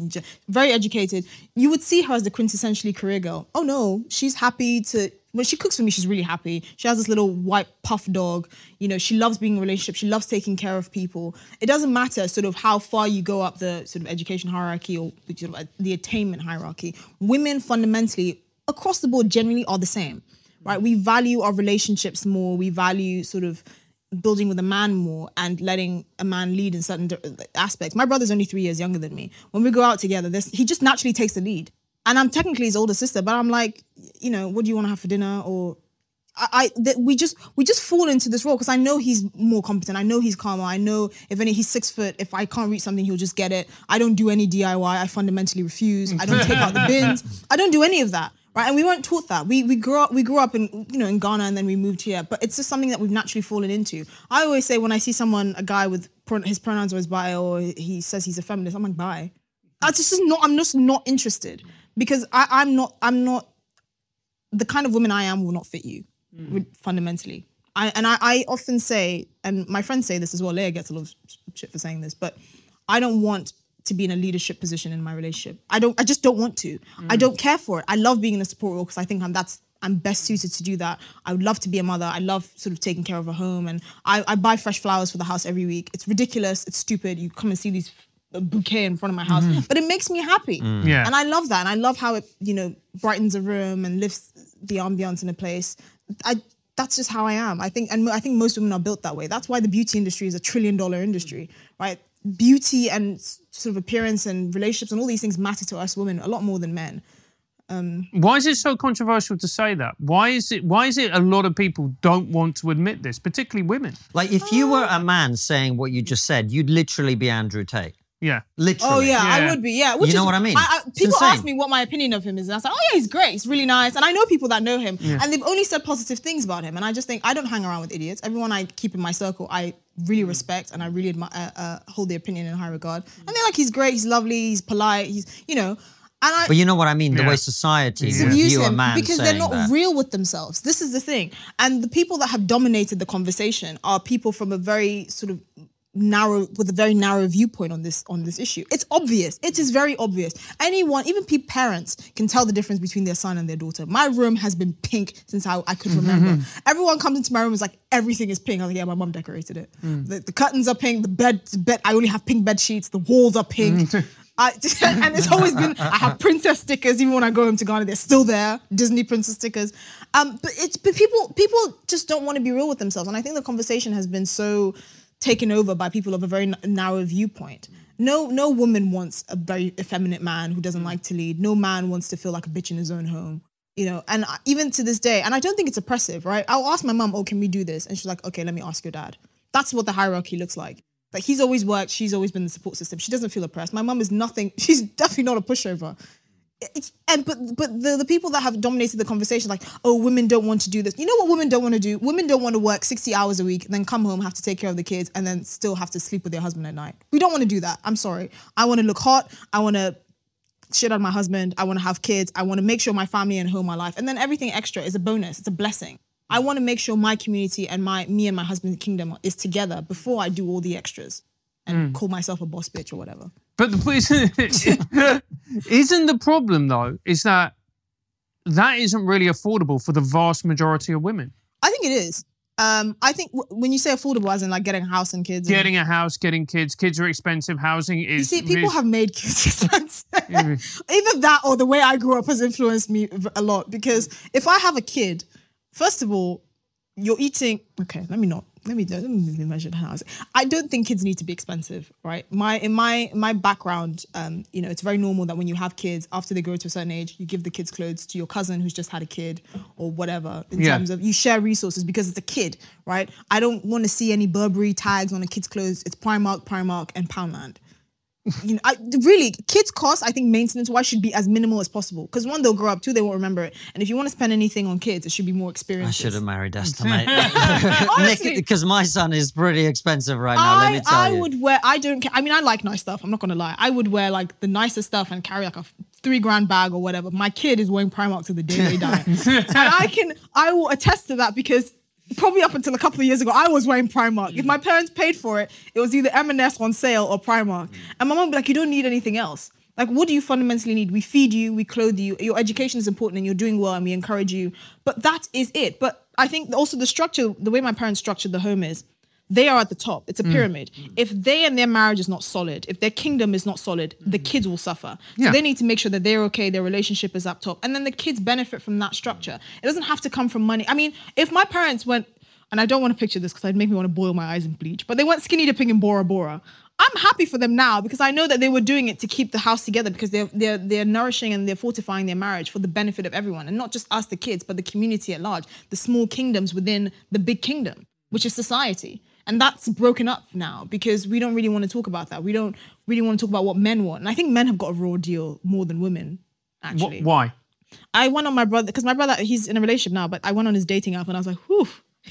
very educated. You would see her as the quintessentially career girl. Oh no, she's happy to, when she cooks for me, she's really happy. She has this little white puff dog. You know, she loves being in a relationship. She loves taking care of people. It doesn't matter sort of how far you go up the sort of education hierarchy or sort of the attainment hierarchy. Women fundamentally, across the board, generally are the same. Right, we value our relationships more. We value sort of building with a man more and letting a man lead in certain aspects. My brother's only three years younger than me. When we go out together, this he just naturally takes the lead. And I'm technically his older sister, but I'm like, you know, what do you want to have for dinner? Or I, I th- we just we just fall into this role because I know he's more competent. I know he's calmer. I know if any he's six foot. If I can't reach something, he'll just get it. I don't do any D I Y. I fundamentally refuse. I don't take out the bins. I don't do any of that. Right, and we weren't taught that. We we grew up we grew up in you know in Ghana and then we moved here. But it's just something that we've naturally fallen into. I always say when I see someone, a guy with pro- his pronouns are his bi or he says he's a feminist, I'm like bi. I just not. I'm just not interested because I, I'm not. I'm not the kind of woman I am will not fit you mm. fundamentally. I and I, I often say, and my friends say this as well. Leah gets a lot of shit for saying this, but I don't want to be in a leadership position in my relationship. I don't. I just don't want to. Mm. I don't care for it. I love being in a support role because I think I'm that's I'm best suited to do that. I would love to be a mother. I love sort of taking care of a home, and I, I buy fresh flowers for the house every week. It's ridiculous. It's stupid. You come and see these a bouquet in front of my house, mm. but it makes me happy. Mm. Yeah. And I love that. And I love how it you know brightens a room and lifts the ambiance in a place. I that's just how I am. I think, and I think most women are built that way. That's why the beauty industry is a trillion dollar industry, right? Beauty and sort of appearance and relationships and all these things matter to us women a lot more than men. Um, why is it so controversial to say that? Why is it? Why is it a lot of people don't want to admit this, particularly women? Like, if you were a man saying what you just said, you'd literally be Andrew Tate. Yeah. Literally. Oh, yeah, Yeah. I would be, yeah. Which You know is, what I mean? I, I, It's people insane. ask me what my opinion of him is, and I was like, oh, yeah, he's great. He's really nice. And I know people that know him, and they've only said positive things about him. And I just think, I don't hang around with idiots. Everyone I keep in my circle, I really respect, and I really admire, uh, uh, hold their opinion in high regard. And they're like, he's great, he's lovely, he's polite, he's, you know. And I, But you know what I mean? The Yeah. way society Yeah. would views view a him man because they're saying not that. real with themselves. This is the thing. And the people that have dominated the conversation are people from a very sort of narrow, with a very narrow viewpoint on this on this issue. It's obvious. It is very obvious. Anyone, even pe- parents, can tell the difference between their son and their daughter. My room has been pink since I, I could remember. Everyone comes into my room and is like, everything is pink. I was like, yeah, my mum decorated it. The, the curtains are pink. The bed, the bed. I only have pink bed sheets. The walls are pink. I, and it's always been, I have princess stickers, even when I go home to Ghana, they're still there, Disney princess stickers. Um, but it's, but people, people just don't want to be real with themselves. And I think the conversation has been so taken over by people of a very n- narrow viewpoint. No, no woman wants a very effeminate man who doesn't like to lead. No man wants to feel like a bitch in his own home. You know, and I- even to this day, and I don't think it's oppressive, right? I'll ask my mum, oh, can we do this? And she's like, okay, let me ask your dad. That's what the hierarchy looks like. Like, he's always worked, she's always been the support system. She doesn't feel oppressed. My mum is nothing, she's definitely not a pushover. It's, and but but the, the people that have dominated the conversation, like, oh, women don't want to do this. You know what women don't want to do? Women don't want to work sixty hours a week and then come home, have to take care of the kids, and then still have to sleep with their husband at night. We don't want to do that. I'm sorry. I want to look hot. I want to shit on my husband. I want to have kids. I want to make sure my family and home are life. And then everything extra is a bonus. It's a blessing. I want to make sure my community and my me and my husband's kingdom is together before I do all the extras and call myself a boss bitch or whatever. But the, isn't, isn't the problem, though, is that that isn't really affordable for the vast majority of women. I think it is. Um, I think w- when you say affordable, as in like getting a house and kids. and- Getting a house, getting kids. Kids are expensive. Housing is... You see, people is- have made kids expensive. Yeah. Either that or the way I grew up has influenced me a lot. Because if I have a kid, first of all, you're eating... Okay, let me not... Let me, let me measure the house. I don't think kids need to be expensive, right? My in my my background, um, you know, it's very normal that when you have kids, after they grow to a certain age, you give the kids' clothes to your cousin who's just had a kid or whatever. In Yeah. terms of you share resources because it's a kid, right? I don't want to see any Burberry tags on a kid's clothes. It's Primark, Primark, and Poundland. You know, I, really, kids' costs, I think maintenance-wise should be as minimal as possible. Because one, they'll grow up. Two, they won't remember it. And if you want to spend anything on kids, it should be more I experiences. should have married Esther, mate. Honestly. Because my son is pretty expensive right now, let I, me tell I you. would wear, I don't care. I mean, I like nice stuff. I'm not going to lie. I would wear like the nicest stuff and carry like a three grand bag or whatever. My kid is wearing Primark to the day they die. And I can, I will attest to that because probably up until a couple of years ago, I was wearing Primark. If my parents paid for it, it was either M and S on sale or Primark. And my mom would be like, you don't need anything else. Like, what do you fundamentally need? We feed you, we clothe you, your education is important and you're doing well and we encourage you. But that is it. But I think also the structure, the way my parents structured the home is, they are at the top. It's a pyramid. If they and their marriage is not solid, if their kingdom is not solid, the kids will suffer. So Yeah. they need to make sure that they're okay, their relationship is up top. And then the kids benefit from that structure. It doesn't have to come from money. I mean, if my parents went, and I don't want to picture this because it'd make me want to boil my eyes in bleach, but they went skinny dipping in Bora Bora. I'm happy for them now because I know that they were doing it to keep the house together because they're, they're, they're nourishing and they're fortifying their marriage for the benefit of everyone. And not just us, the kids, but the community at large, the small kingdoms within the big kingdom, which is society. And that's broken up now because we don't really want to talk about that. We don't really want to talk about what men want. And I think men have got a raw deal more than women, actually. Wh- why? I went on my brother, because my brother, he's in a relationship now, but I went on his dating app and I was like, whew,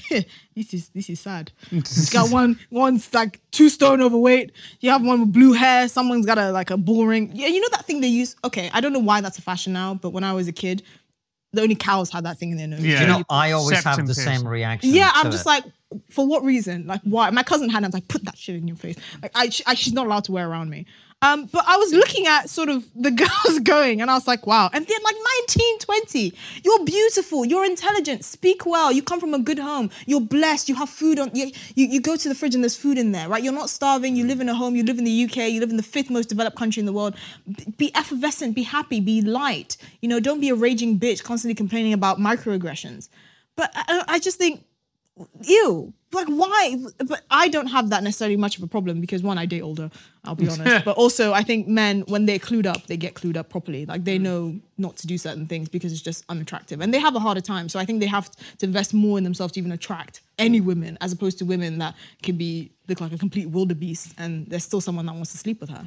this is this is sad. He's got one, one's like two stone overweight. You have one with blue hair. Someone's got a like a bull ring. Yeah, you know that thing they use? Okay, I don't know why that's a fashion now, but when I was a kid, the only cows had that thing in their nose. Yeah. Do you know, I always Septum have the piercing. same reaction. Yeah, to I'm just it. like, for what reason? Like, why? My cousin had it. I was like, put that shit in your face. Like, I, I, she's not allowed to wear around me. Um, but I was looking at sort of the girls going and I was like, wow. And they're like nineteen, twenty. You're beautiful. You're intelligent. Speak well. You come from a good home. You're blessed. You have food on, you, you, you go to the fridge and there's food in there, right? You're not starving. You live in a home. You live in the U K. You live in the fifth most developed country in the world. Be effervescent. Be happy. Be light. You know, don't be a raging bitch constantly complaining about microaggressions. But I, I just think, ew, like why? But I don't have that necessarily much of a problem because one, I date older, I'll be honest. But also I think men, when they're clued up, they get clued up properly. Like they know not to do certain things because it's just unattractive. And they have a harder time. So I think they have to invest more in themselves to even attract any women as opposed to women that can be, look like a complete wildebeest and there's still someone that wants to sleep with her.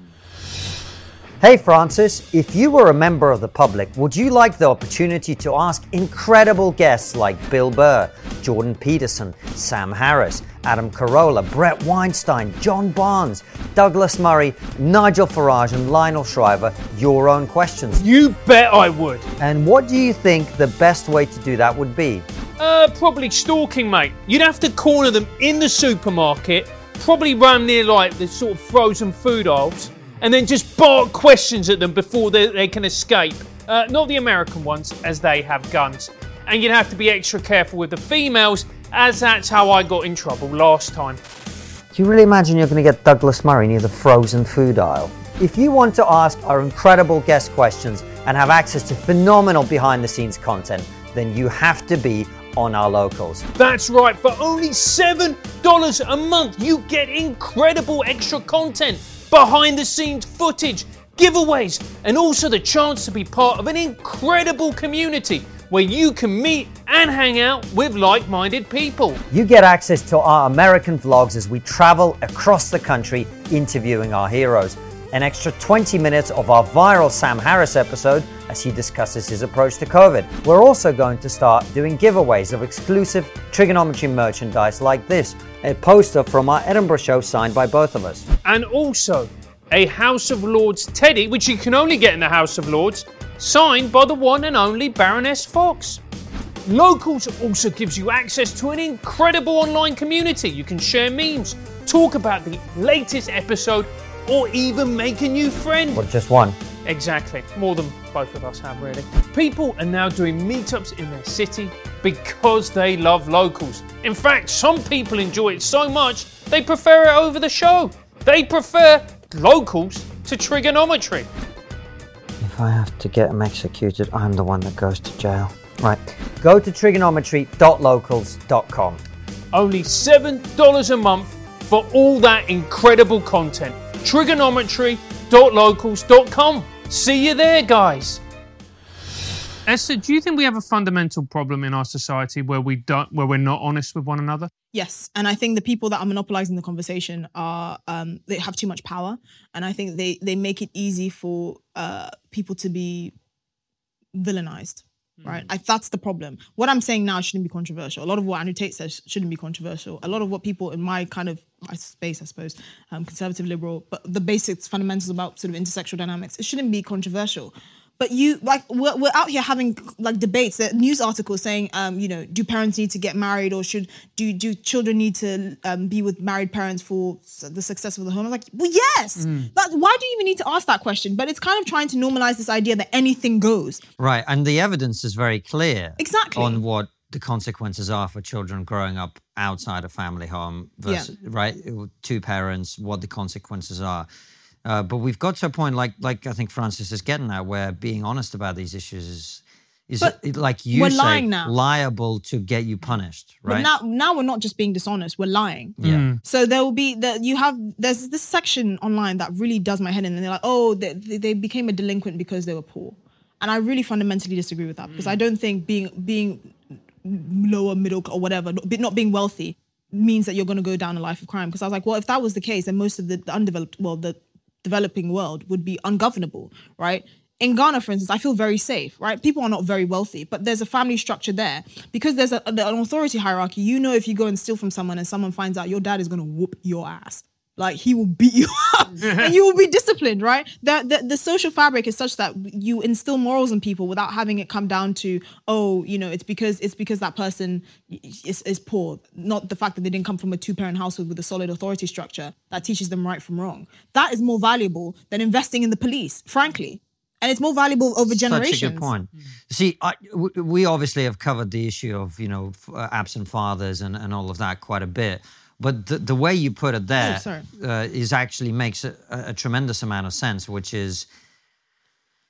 Hey Francis, if you were a member of the public, would you like the opportunity to ask incredible guests like Bill Burr, Jordan Peterson, Sam Harris, Adam Carolla, Brett Weinstein, John Barnes, Douglas Murray, Nigel Farage and Lionel Shriver your own questions? You bet I would. And what do you think the best way to do that would be? Uh, probably stalking, mate. You'd have to corner them in the supermarket, probably run near like the sort of frozen food aisles, and then just bark questions at them before they, they can escape. Uh, not the American ones, as they have guns. And you'd have to be extra careful with the females, as that's how I got in trouble last time. Do you really imagine you're going to get Douglas Murray near the frozen food aisle? If you want to ask our incredible guest questions and have access to phenomenal behind-the-scenes content, then you have to be on our locals. That's right, for only seven dollars a month, you get incredible extra content, behind-the-scenes footage, giveaways, and also the chance to be part of an incredible community where you can meet and hang out with like-minded people. You get access to our American vlogs as we travel across the country interviewing our heroes. An extra twenty minutes of our viral Sam Harris episode as he discusses his approach to COVID. We're also going to start doing giveaways of exclusive Trigonometry merchandise like this, a poster from our Edinburgh show signed by both of us. And also a House of Lords teddy, which you can only get in the House of Lords, signed by the one and only Baroness Fox. Locals also gives you access to an incredible online community. You can share memes, talk about the latest episode, or even make a new friend. Or just one. Exactly, more than both of us have really. People are now doing meetups in their city because they love locals. In fact, some people enjoy it so much they prefer it over the show. They prefer locals to trigonometry. If I have to get him executed, I'm the one that goes to jail. Right, go to trigonometry dot locals dot com. Only seven dollars a month for all that incredible content. trigonometry dot locals dot com. See you there, guys. Esther, do you think we have a fundamental problem in our society where we don't, where we're not honest with one another? Yes, and I think the people that are monopolizing the conversation are um, they have too much power, and I think they they make it easy for uh, people to be villainized. Right, I, that's the problem. What I'm saying now shouldn't be controversial. A lot of what Andrew Tate says shouldn't be controversial. A lot of what people in my kind of my space, I suppose, um, conservative, liberal, but the basics, fundamentals about sort of intersexual dynamics, it shouldn't be controversial. But you, like, we're, we're out here having like debates, that news articles saying, um, you know, do parents need to get married, or should do do children need to um, be with married parents for the success of the home? I'm like, well, yes. Mm. But why do you even need to ask that question? But it's kind of trying to normalize this idea that anything goes. Right, and the evidence is very clear. Exactly. On what the consequences are for children growing up outside a family home versus, yeah. right, two parents, what the consequences are. Uh, but we've got to a point, like like I think Francis is getting at, where being honest about these issues is, is it, like you we're say, lying now. liable to get you punished, right? But now, now we're not just being dishonest; we're lying. Yeah. Mm. So there will be that you have. There's this section online that really does my head in, and they're like, "Oh, they, they became a delinquent because they were poor," and I really fundamentally disagree with that, because I don't think being being lower middle or whatever, not being wealthy, means that you're going to go down a life of crime. Because I was like, well, if that was the case, then most of the, the undeveloped, well, the developing world would be ungovernable, right? In Ghana, for instance, I feel very safe, right? People are not very wealthy, but there's a family structure there. Because there's a, an authority hierarchy, you know, if you go and steal from someone and someone finds out, your dad is going to whoop your ass. Like, he will beat you up and you will be disciplined, right? The, the, the social fabric is such that you instill morals in people without having it come down to, oh, you know, it's because it's because that person is, is poor, not the fact that they didn't come from a two-parent household with a solid authority structure that teaches them right from wrong. That is more valuable than investing in the police, frankly. And it's more valuable over generations. Such a good point. See, I, we obviously have covered the issue of, you know, absent fathers and, and all of that quite a bit. But the, the way you put it there oh, uh, is actually makes a, a tremendous amount of sense, which is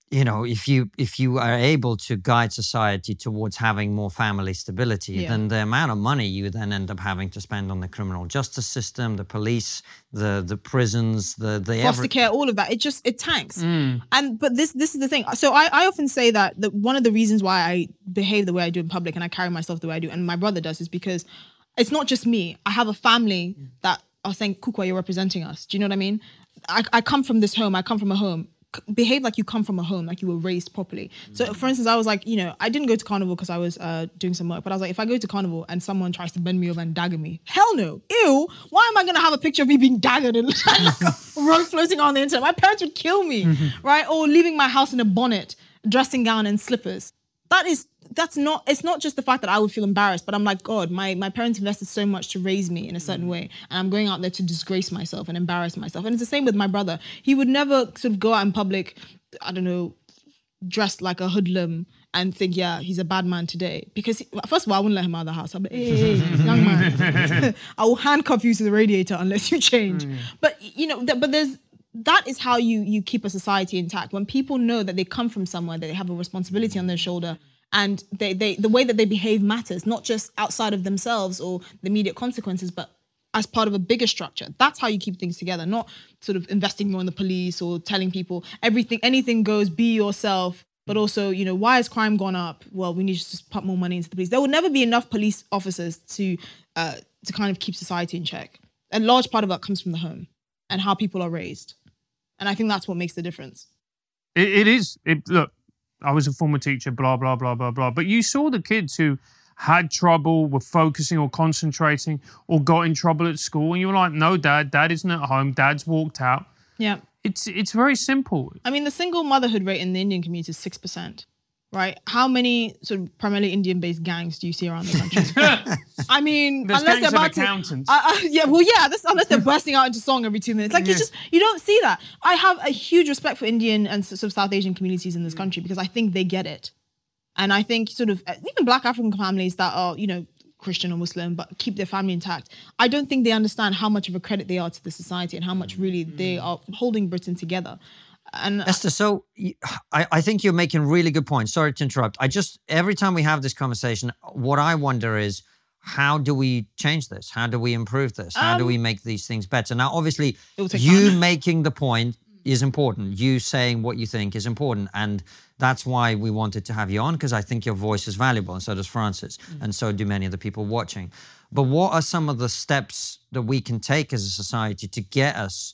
you know, if you if you are able to guide society towards having more family stability, Yeah. then the amount of money you then end up having to spend on the criminal justice system, the police, the the prisons, the the foster every- care, all of that, it just it tanks. And but this this is the thing. So I, I often say that that one of the reasons why I behave the way I do in public and I carry myself the way I do, and my brother does, is because it's not just me. I have a family that are saying, Kukwa, you're representing us. Do you know what I mean? I, I come from this home. I come from a home. C- Behave like you come from a home, like you were raised properly. So, for instance, I was like, you know, I didn't go to Carnival because I was uh, doing some work, but I was like, if I go to Carnival and someone tries to bend me over and dagger me, hell no. Ew. Why am I going to have a picture of me being daggered and like a rope floating on the internet? My parents would kill me, right? Or leaving my house in a bonnet, dressing gown and slippers. That is, that's not, it's not just the fact that I would feel embarrassed, but I'm like, God, my, my parents invested so much to raise me in a certain way. And I'm going out there to disgrace myself and embarrass myself. And it's the same with my brother. He would never sort of go out in public, I don't know, dressed like a hoodlum and think, yeah, he's a bad man today. Because, he, first of all, I wouldn't let him out of the house. I'd be, hey, hey, young man, I will handcuff you to the radiator unless you change. Mm. But, you know, th- but there's, that is how you you keep a society intact. When people know that they come from somewhere, that they have a responsibility on their shoulder, and they, they the way that they behave matters, not just outside of themselves or the immediate consequences, but as part of a bigger structure. That's how you keep things together, not sort of investing more in the police or telling people everything, anything goes, be yourself. But also, you know, why has crime gone up? Well, we need to just put more money into the police. There will never be enough police officers to uh, to kind of keep society in check. A large part of that comes from the home and how people are raised. And I think that's what makes the difference. It, it is. It, look, I was a former teacher, blah, blah, blah, blah, blah. But you saw the kids who had trouble, were focusing or concentrating or got in trouble at school. And you were like, no, Dad, Dad isn't at home. Dad's walked out. Yeah. It's it's very simple. I mean, the single motherhood rate in the Indian community is six percent, right? How many sort of primarily Indian-based gangs do you see around the country? I mean, There's unless gangs they're of about to... accountants. Uh, uh, yeah, well, yeah, that's, unless they're bursting out into song every two minutes. Like, you just, you don't see that. I have a huge respect for Indian and sort of South Asian communities in this country because I think they get it. And I think sort of, even Black African families that are, you know, Christian or Muslim, but keep their family intact. I don't think they understand how much of a credit they are to the society and how much really they are holding Britain together. And Esther, so I, I think you're making really good points. Sorry to interrupt. I just, every time we have this conversation, what I wonder is, how do we change this? How do we improve this? How Um, do we make these things better? Now, obviously, will take you time. making the point is important. You saying what you think is important. And that's why we wanted to have you on, because I think your voice is valuable, and so does Francis, mm. and so do many of the people watching. But what are some of the steps that we can take as a society to get us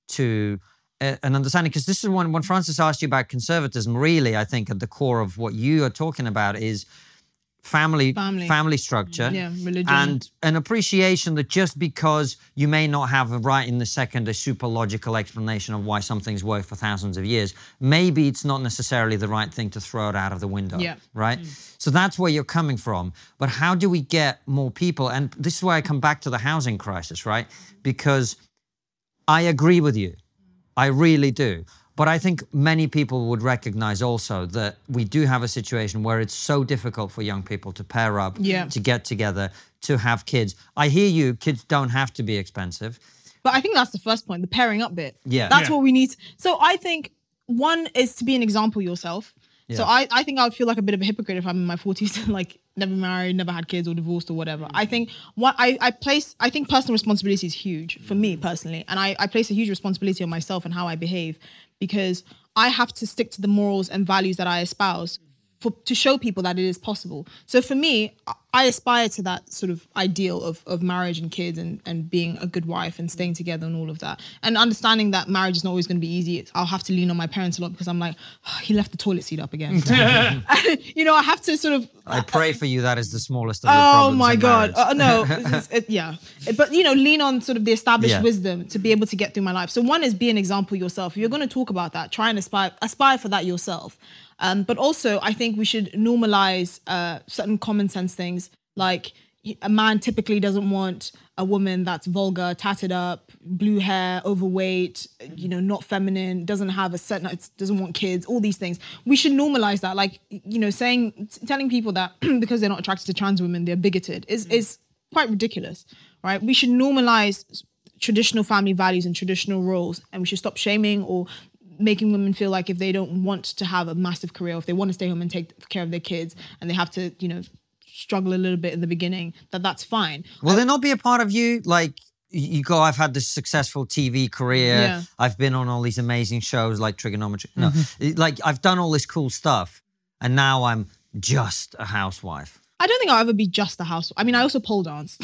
to a, an understanding? Because this is when, when Francis asked you about conservatism, really, I think at the core of what you are talking about is family, Family. family structure, Yeah, religion. and an appreciation that just because you may not have a right in the second a super logical explanation of why something's worked for thousands of years, maybe it's not necessarily the right thing to throw it out of the window, Yeah. right? Mm. So that's where you're coming from. But how do we get more people? And this is why I come back to the housing crisis, right? Because I agree with you. I really do. But I think many people would recognize also that we do have a situation where it's so difficult for young people to pair up, Yeah. to get together, to have kids. I hear you, kids don't have to be expensive. But I think that's the first point, the pairing up bit. Yeah. That's Yeah. what we need. So I think one is to be an example yourself. So Yeah. I, I think I would feel like a bit of a hypocrite if I'm in my forties and like never married, never had kids or divorced or whatever. I think what I, I place, I think personal responsibility is huge for me personally. And I, I place a huge responsibility on myself and how I behave, because I have to stick to the morals and values that I espouse for, to show people that it is possible. So for me, I aspire to that sort of ideal of, of marriage and kids and, and being a good wife and staying together and all of that. And understanding that marriage is not always going to be easy. I'll have to lean on my parents a lot because I'm like, oh, he left the toilet seat up again. You know, I have to sort of... I pray for you that is the smallest of your Oh problems my in God. marriage. Uh, no, it's, it, yeah. But, you know, lean on sort of the established Yeah. wisdom to be able to get through my life. So one is be an example yourself. If you're going to talk about that, try and aspire, aspire for that yourself. Um, but also, I think we should normalize uh, certain common sense things. Like a man typically doesn't want a woman that's vulgar, tatted up, blue hair, overweight, you know, not feminine, doesn't have a set, doesn't want kids, all these things. We should normalize that. Like, you know, saying, telling people that because they're not attracted to trans women, they're bigoted is, is quite ridiculous, right? We should normalize traditional family values and traditional roles, and we should stop shaming or making women feel like if they don't want to have a massive career, if they want to stay home and take care of their kids, and they have to, you know, struggle a little bit in the beginning, that that's fine. Will there not be a part of you like you go, I've had this successful T V career, Yeah. I've been on all these amazing shows like Trigonometry. No, like I've done all this cool stuff, and now I'm just a housewife. I don't think I'll ever be just a housewife. I mean, I also pole dance.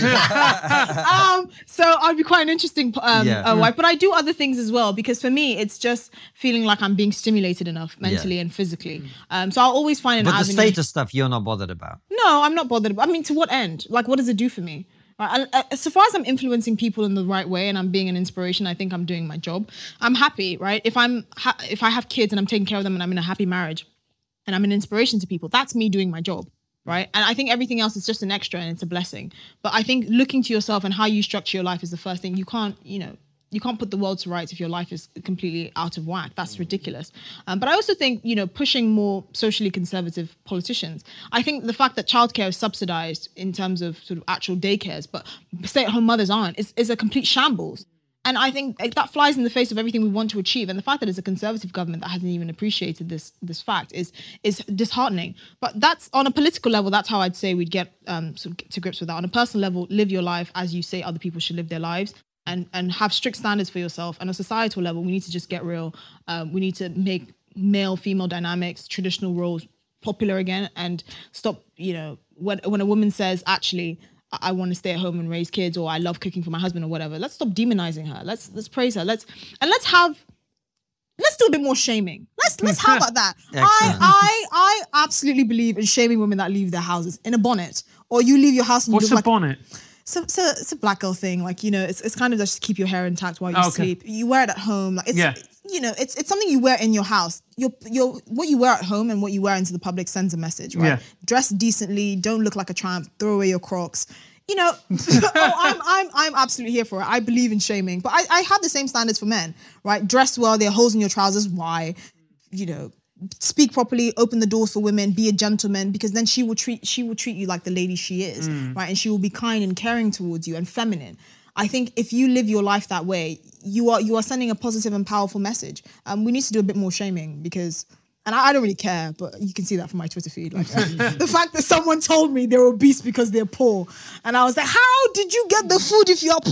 um, so I'd be quite an interesting um, Yeah. uh, wife. But I do other things as well, because for me, it's just feeling like I'm being stimulated enough mentally Yeah. and physically. Um, so I'll always find an But the avenue. status stuff you're not bothered about. No, I'm not bothered. I mean, to what end? Like, what does it do for me? Right? I, I, so far as I'm influencing people in the right way and I'm being an inspiration, I think I'm doing my job. I'm happy, right? If I'm ha- if I have kids and I'm taking care of them and I'm in a happy marriage and I'm an inspiration to people, that's me doing my job, right? And I think everything else is just an extra and it's a blessing. But I think looking to yourself and how you structure your life is the first thing. You can't, you know, you can't put the world to rights if your life is completely out of whack. That's ridiculous. Um, but I also think, you know, pushing more socially conservative politicians. I think the fact that childcare is subsidized in terms of sort of actual daycares, but stay-at-home mothers aren't, is, is a complete shambles. And I think like, that flies in the face of everything we want to achieve. And the fact that it's a conservative government that hasn't even appreciated this this fact is is disheartening. But that's on a political level, that's how I'd say we'd get um, sort of to grips with that. On a personal level, live your life as you say other people should live their lives. And, and have strict standards for yourself. And on a societal level, we need to just get real. Um, we need to make male-female dynamics, traditional roles popular again, and stop, you know, when when a woman says, actually, I, I want to stay at home and raise kids, or I love cooking for my husband or whatever, let's stop demonizing her. Let's let's praise her. Let's and let's have let's do a bit more shaming. Let's let's how about that? I, Excellent. I I absolutely believe in shaming women that leave their houses in a bonnet. Or you leave your house and What's you a look like bonnet? So, so it's a black girl thing, like, you know, it's it's kind of just to keep your hair intact while you Okay. sleep. You wear it at home, like it's Yeah. you know, it's it's something you wear in your house. Your your what you wear at home and what you wear into the public sends a message, right? Yeah. Dress decently, don't look like a tramp, throw away your Crocs. You know, oh, I'm I'm I'm absolutely here for it. I believe in shaming, but I, I have the same standards for men, right? Dress well, there are holes in your trousers. Why? You know, speak properly, open the doors for women, be a gentleman, because then she will treat she will treat you like the lady she is, right? And she will be kind and caring towards you and feminine. I think if you live your life that way, you are you are sending a positive and powerful message. Um, we need to do a bit more shaming because, and I, I don't really care, but you can see that from my Twitter feed. Like the fact that someone told me they're obese because they're poor, and I was like, how did you get the food if you're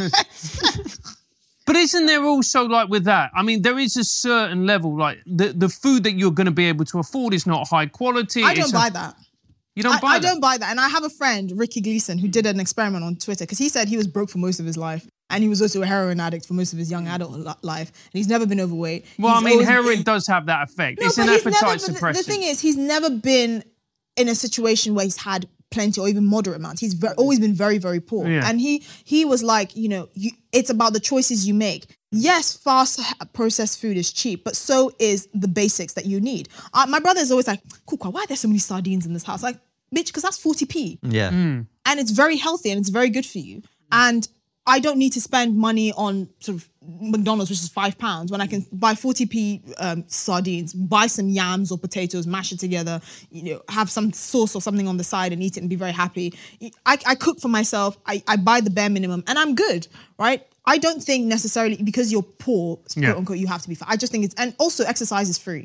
poor? But isn't there also like with that? I mean, there is a certain level, like the, the food that you're going to be able to afford is not high quality. I It's don't a- buy that. You don't I, buy I that? don't buy that. And I have a friend, Ricky Gleason, who did an experiment on Twitter because he said he was broke for most of his life. And he was also a heroin addict for most of his young adult li- life. And he's never been overweight. Well, He's I mean, always- heroin does have that effect. No, it's but an he's appetite never- but the- suppressant. The thing is, he's never been in a situation where he's had plenty or even moderate amounts. He's ve- always been very, very poor. Yeah. And he he was like, you know, you, it's about the choices you make. Yes, fast processed food is cheap, but so is the basics that you need. Uh, my brother is always like, Kukwa, why are there so many sardines in this house? Like, bitch, because that's forty p. Yeah. And it's very healthy and it's very good for you. And I don't need to spend money on sort of McDonald's, which is five pounds, when I can buy forty p um, sardines, buy some yams or potatoes, mash it together, you know, have some sauce or something on the side and eat it and be very happy. I, I cook for myself. I, I buy the bare minimum and I'm good, right? I don't think necessarily because you're poor, quote Yeah. unquote, you have to be fat. I just think it's, and also exercise is free.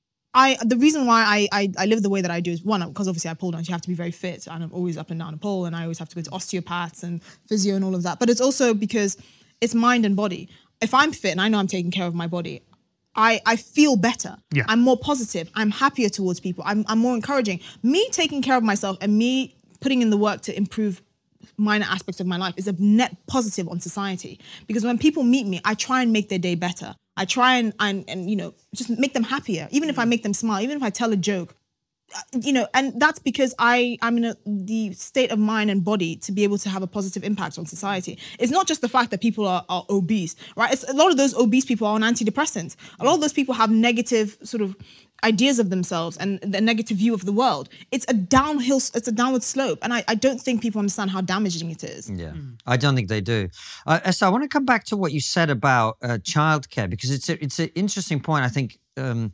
I the reason why I, I I live the way that I do is one, because obviously I pole dance, you have to be very fit and I'm always up and down a pole and I always have to go to osteopaths and physio and all of that. But it's also because it's mind and body. If I'm fit and I know I'm taking care of my body, I, I feel better. Yeah. I'm more positive. I'm happier towards people. I'm I'm more encouraging. Me taking care of myself and me putting in the work to improve minor aspects of my life is a net positive on society. Because when people meet me, I try and make their day better. I try and, and, and you know, just make them happier. Even if I make them smile, even if I tell a joke, uh, you know, and that's because I, I'm in a, the state of mind and body to be able to have a positive impact on society. It's not just the fact that people are, are obese, right? It's a lot of those obese people are on antidepressants. A lot of those people have negative sort of ideas of themselves and the negative view of the world. It's a downhill, it's a downward slope. And I, I don't think people understand how damaging it is. Yeah, I don't think they do. Uh, Esther, I want to come back to what you said about uh, childcare because it's a, it's an interesting point, I think, um,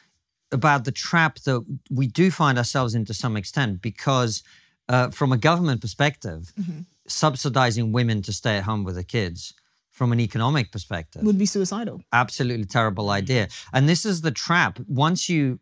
about the trap that we do find ourselves in to some extent because uh, from a government perspective, subsidizing women to stay at home with their kids from an economic perspective. Would be suicidal. Absolutely terrible idea. And this is the trap. Once you,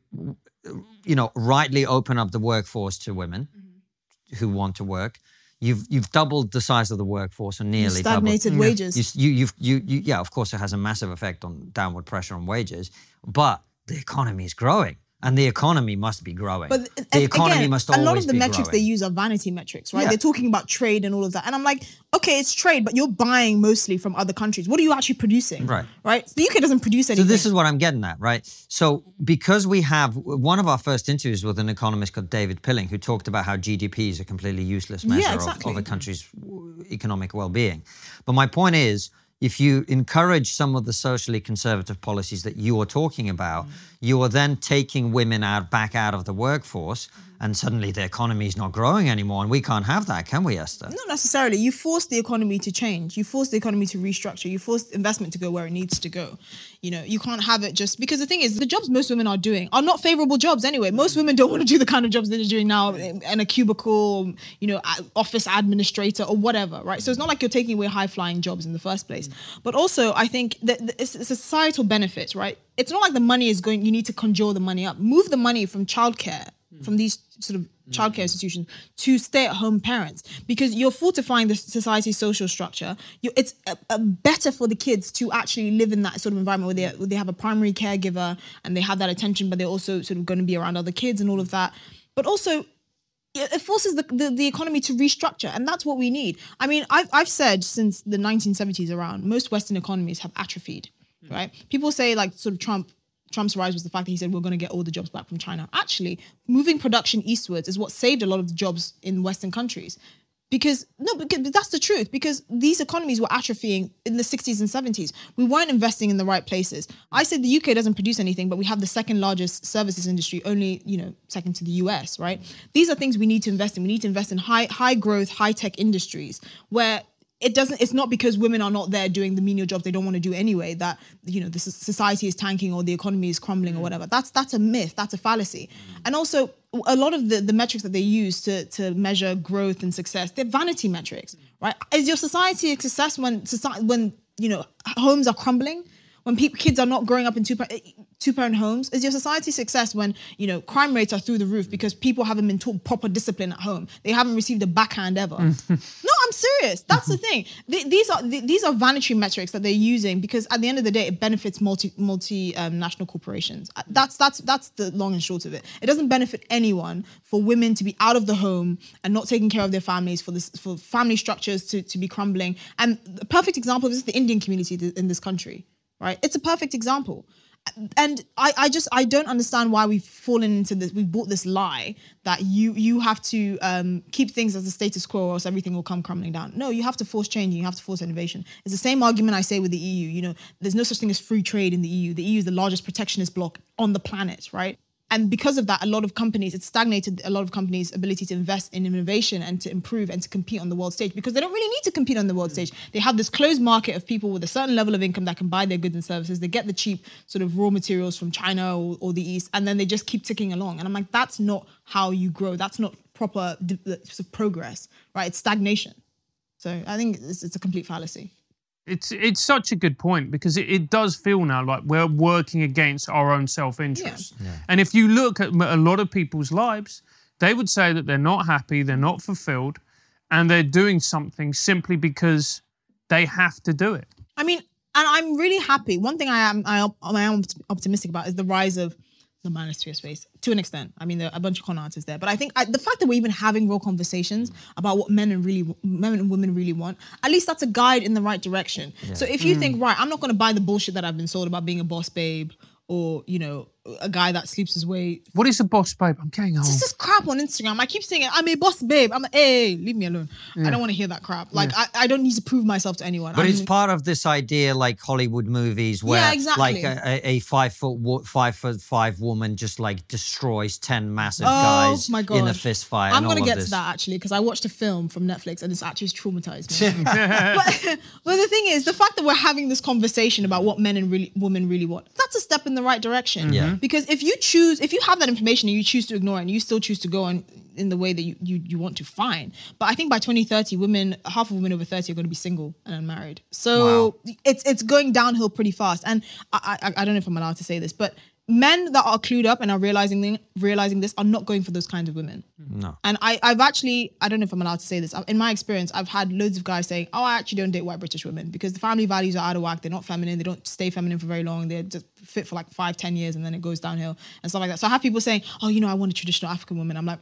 you know, rightly open up the workforce to women mm-hmm. who want to work, you've you've doubled the size of the workforce, or nearly you stagnated doubled. wages. You, you, you've, you, you, yeah, of course, it has a massive effect on downward pressure on wages, but the economy is growing. And the economy must be growing. But the economy again, must always be a lot of the metrics growing. they use are vanity metrics, right? Yeah. They're talking about trade and all of that. And I'm like, okay, it's trade, but you're buying mostly from other countries. What are you actually producing? Right. Right? The U K doesn't produce anything. So this is what I'm getting at, right? So because we have, one of our first interviews with an economist called David Pilling, who talked about how G D P is a completely useless measure Yeah, exactly. of, of a country's economic well-being. But my point is, if you encourage some of the socially conservative policies that you are talking about, mm-hmm. you are then taking women out back out of the workforce, mm-hmm. and suddenly the economy is not growing anymore, and we can't have that, can we, Esther? Not necessarily. You force the economy to change. You force the economy to restructure. You force investment to go where it needs to go. You know, you can't have it just because the thing is, the jobs most women are doing are not favorable jobs anyway. Most women don't want to do the kind of jobs that they're doing now in a cubicle, you know, office administrator or whatever, right? So it's not like you're taking away high-flying jobs in the first place. But also, I think that it's a societal benefit, right? It's not like the money is going, you need to conjure the money up. Move the money from childcare, from these sort of childcare institutions to stay-at-home parents, because you're fortifying the society's social structure. You, it's uh, uh, better for the kids to actually live in that sort of environment where they, where they have a primary caregiver and they have that attention, but they're also sort of going to be around other kids and all of that. But also, it forces the, the, the economy to restructure, and that's what we need. I mean, I've, I've said since the nineteen seventies around, most Western economies have atrophied, right? People say like sort of Trump, Trump's rise was the fact that he said we're going to get all the jobs back from China. Actually, moving production eastwards is what saved a lot of the jobs in Western countries. Because, no, because that's the truth, because these economies were atrophying in the sixties and seventies. We weren't investing in the right places. I said the U K doesn't produce anything, but we have the second largest services industry, only, you know, second to the U S, right? These are things we need to invest in. We need to invest in high, high growth, high tech industries where it doesn't, it's not because women are not there doing the menial jobs they don't want to do anyway that, you know, the society is tanking or the economy is crumbling or whatever. That's that's a myth. That's a fallacy. And also, a lot of the, the metrics that they use to, to measure growth and success, they're vanity metrics, right? Is your society a success when, society, when you know, homes are crumbling? When people, kids are not growing up in two, two-parent homes? Is your society success when, you know, crime rates are through the roof because people haven't been taught proper discipline at home? They haven't received a backhand ever. No, I'm serious. That's the thing. Th- these are th- these are vanity metrics that they're using because at the end of the day, it benefits multi multi um, national corporations. That's that's that's the long and short of it. It doesn't benefit anyone for women to be out of the home and not taking care of their families, for this for family structures to to be crumbling. And a perfect example of this is the Indian community in this country. Right? It's a perfect example. And I, I just, I don't understand why we've fallen into this, we've bought this lie that you you have to um, keep things as the status quo or else everything will come crumbling down. No, you have to force change and you have to force innovation. It's the same argument I say with the E U. You know, there's no such thing as free trade in the E U. The E U is the largest protectionist bloc on the planet, right? And because of that, a lot of companies, it's stagnated a lot of companies' ability to invest in innovation and to improve and to compete on the world stage because they don't really need to compete on the world stage. They have this closed market of people with a certain level of income that can buy their goods and services. They get the cheap sort of raw materials from China or, or the East, and then they just keep ticking along. And I'm like, that's not how you grow. That's not proper progress, right? It's stagnation. So I think it's, it's a complete fallacy. It's it's such a good point because it, it does feel now like we're working against our own self-interest. Yeah. Yeah. And if you look at a lot of people's lives, they would say that they're not happy, they're not fulfilled, and they're doing something simply because they have to do it. I mean, and I'm really happy. One thing I am I, I am optimistic about is the rise of the manosphere space, to an extent. I mean, there are a bunch of con artists there, but I think I, the fact that we're even having real conversations about what men and really men and women really want, at least that's a guide in the right direction. Yeah. So if you mm. think, right, I'm not going to buy the bullshit that I've been sold about being a boss babe or, you know, a guy that sleeps his way. What is a boss babe? I'm getting old. It's just this crap on Instagram. I keep saying it. I'm a boss babe. I'm a, hey, leave me alone. Yeah. I don't want to hear that crap. Like, yeah. I, I don't need to prove myself to anyone. But I'm, it's part of this idea, like Hollywood movies, where yeah, exactly. like a, a five foot five foot five woman just like destroys ten massive oh, guys my God. in a fist fight. I'm going to get this. to that actually because I watched a film from Netflix and it's actually traumatized me. but, but the thing is, the fact that we're having this conversation about what men and really, women really want, that's a step in the right direction. Yeah. Mm-hmm. Because if you choose, if you have that information and you choose to ignore it and you still choose to go on in the way that you, you, you want to, fine. But I think by twenty thirty, women, half of women over thirty are going to be single and unmarried. So wow. it's it's going downhill pretty fast. And I, I I don't know if I'm allowed to say this, but men that are clued up and are realizing realizing this are not going for those kinds of women. No. And I, I've actually, I don't know if I'm allowed to say this. In my experience, I've had loads of guys saying, oh, I actually don't date white British women because the family values are out of whack. They're not feminine. They don't stay feminine for very long. They're just fit for like five, ten years and then it goes downhill and stuff like that. So I have people saying, oh, you know, I want a traditional African woman. I'm like,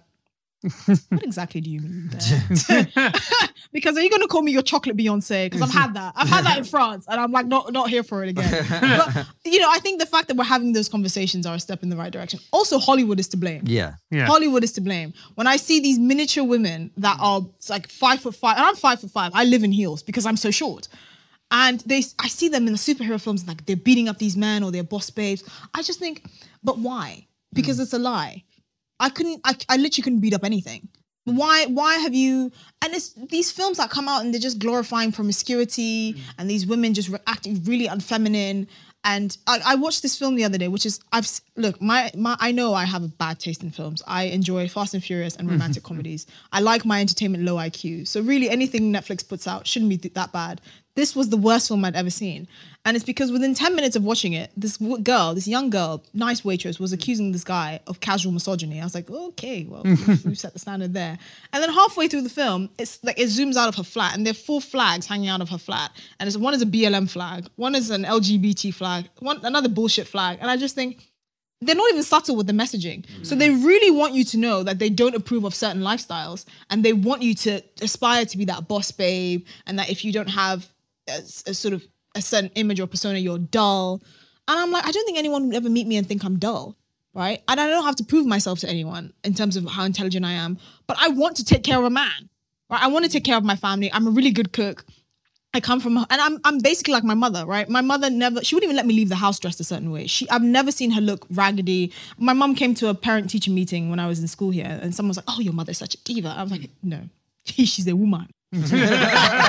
what exactly do you mean there? Because are you going to call me your chocolate Beyonce? Because I've had that. I've had that in France and I'm like, not, not here for it again. But, you know, I think the fact that we're having those conversations are a step in the right direction. Also, Hollywood is to blame. Yeah. yeah. Hollywood is to blame. When I see these miniature women that are like five foot five, and I'm five foot five, I live in heels because I'm so short. And they, I see them in the superhero films, like they're beating up these men or they're boss babes. I just think, but why? Because mm. it's a lie. I couldn't, I, I literally couldn't beat up anything. Why, why have you, and it's these films that come out and they're just glorifying promiscuity mm. and these women just re- acting really unfeminine. And I, I watched this film the other day, which is, I've, look, my, my, I know I have a bad taste in films. I enjoy Fast and Furious and romantic comedies. I like my entertainment low I Q. So really anything Netflix puts out shouldn't be th- that bad. This was the worst film I'd ever seen. And it's because within ten minutes of watching it, this girl, this young girl, nice waitress, was accusing this guy of casual misogyny. I was like, okay, well, we've set the standard there. And then halfway through the film, it's like it zooms out of her flat and there are four flags hanging out of her flat. And it's, one is a B L M flag, one is an L G B T flag, one another bullshit flag. And I just think, they're not even subtle with the messaging. Mm. So they really want you to know that they don't approve of certain lifestyles and they want you to aspire to be that boss babe and that if you don't have a, a sort of a certain image or persona, you're dull. And I'm like, I don't think anyone would ever meet me and think I'm dull, right? And I don't have to prove myself to anyone in terms of how intelligent I am, but I want to take care of a man, right? I want to take care of my family. I'm a really good cook. I come from, and I'm I'm basically like my mother, right? My mother never, she wouldn't even let me leave the house dressed a certain way. She, I've never seen her look raggedy. My mum came to a parent-teacher meeting when I was in school here, and someone was like, oh, your mother's such a diva. I was like, no, she's a woman. But you know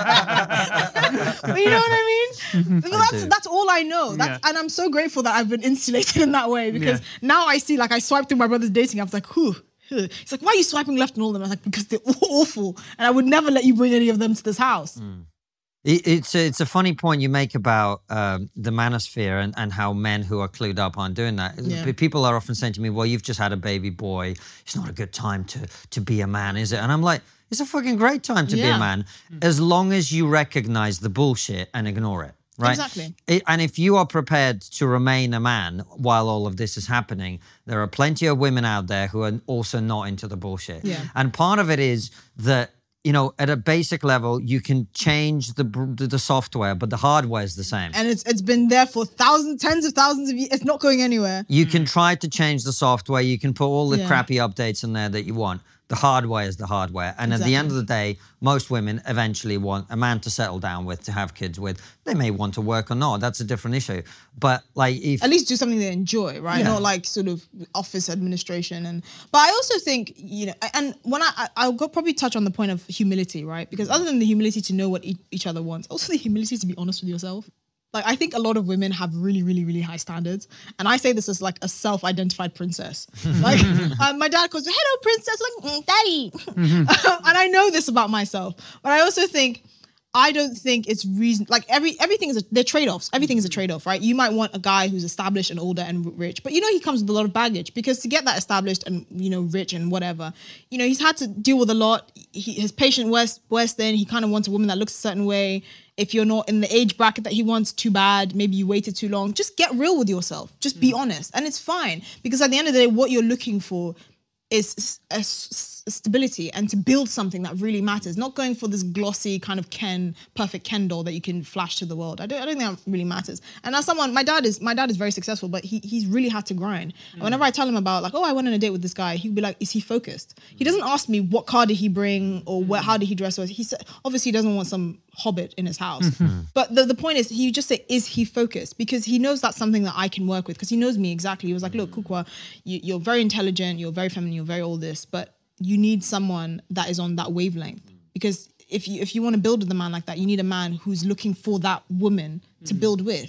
what I mean? But that's that's all I know. That's, yeah. And I'm so grateful that I've been insulated in that way because yeah. now I see, like I swiped through my brother's dating. I was like, whew. He's like, why are you swiping left and all of them? I was like, because they're awful. And I would never let you bring any of them to this house. Mm. It's a, it's a funny point you make about um, the manosphere and, and how men who are clued up aren't doing that. Yeah. People are often saying to me, well, you've just had a baby boy. It's not a good time to, to be a man, is it? And I'm like, it's a fucking great time to yeah. be a man, as long as you recognize the bullshit and ignore it, right? Exactly. It, and if you are prepared to remain a man while all of this is happening, there are plenty of women out there who are also not into the bullshit. Yeah. And part of it is that, you know, at a basic level, you can change the the software, but the hardware is the same. And it's it's been there for thousands, tens of thousands of years. It's not going anywhere. You can try to change the software. You can put all the yeah. crappy updates in there that you want. The hardware is the hardware. And exactly. at the end of the day, most women eventually want a man to settle down with, to have kids with. They may want to work or not. That's a different issue. But like if... At least do something they enjoy, right? Yeah. Not like sort of office administration. And But I also think, you know, and when I, I'll go probably touch on the point of humility, right? Because other than the humility to know what e- each other wants, also the humility to be honest with yourself. Like, I think a lot of women have really, really, really high standards. And I say this as like a self-identified princess. Like, um, my dad goes, hello, princess, like, mm, daddy. Mm-hmm. And I know this about myself. But I also think, I don't think it's reason, like every everything is, a, they're trade-offs. Everything is a trade-off, right? You might want a guy who's established and older and rich, but you know he comes with a lot of baggage because to get that established and, you know, rich and whatever, you know, he's had to deal with a lot. He, his patient worse, worse than, he kind of wants a woman that looks a certain way. If you're not in the age bracket that he wants, too bad. Maybe you waited too long. Just get real with yourself. Just be honest. And it's fine. Because at the end of the day, what you're looking for is a, a stability and to build something that really matters. Not going for this glossy kind of Ken, perfect Ken doll that you can flash to the world. I don't, I don't think that really matters. And as someone, my dad is my dad is very successful, but he he's really had to grind. Mm. And whenever I tell him about like, oh, I went on a date with this guy, he'd be like, is he focused? Mm. He doesn't ask me what car did he bring or what, how did he dress. Or he said, obviously he doesn't want some hobbit in his house. Mm-hmm. But the, the point is, he just say, is he focused? Because he knows that's something that I can work with because he knows me exactly. He was like, look, Kukwa, you, you're very intelligent, you're very feminine, you're very all this, but you need someone that is on that wavelength. Because if you if you want to build with a man like that, you need a man who's looking for that woman to build with.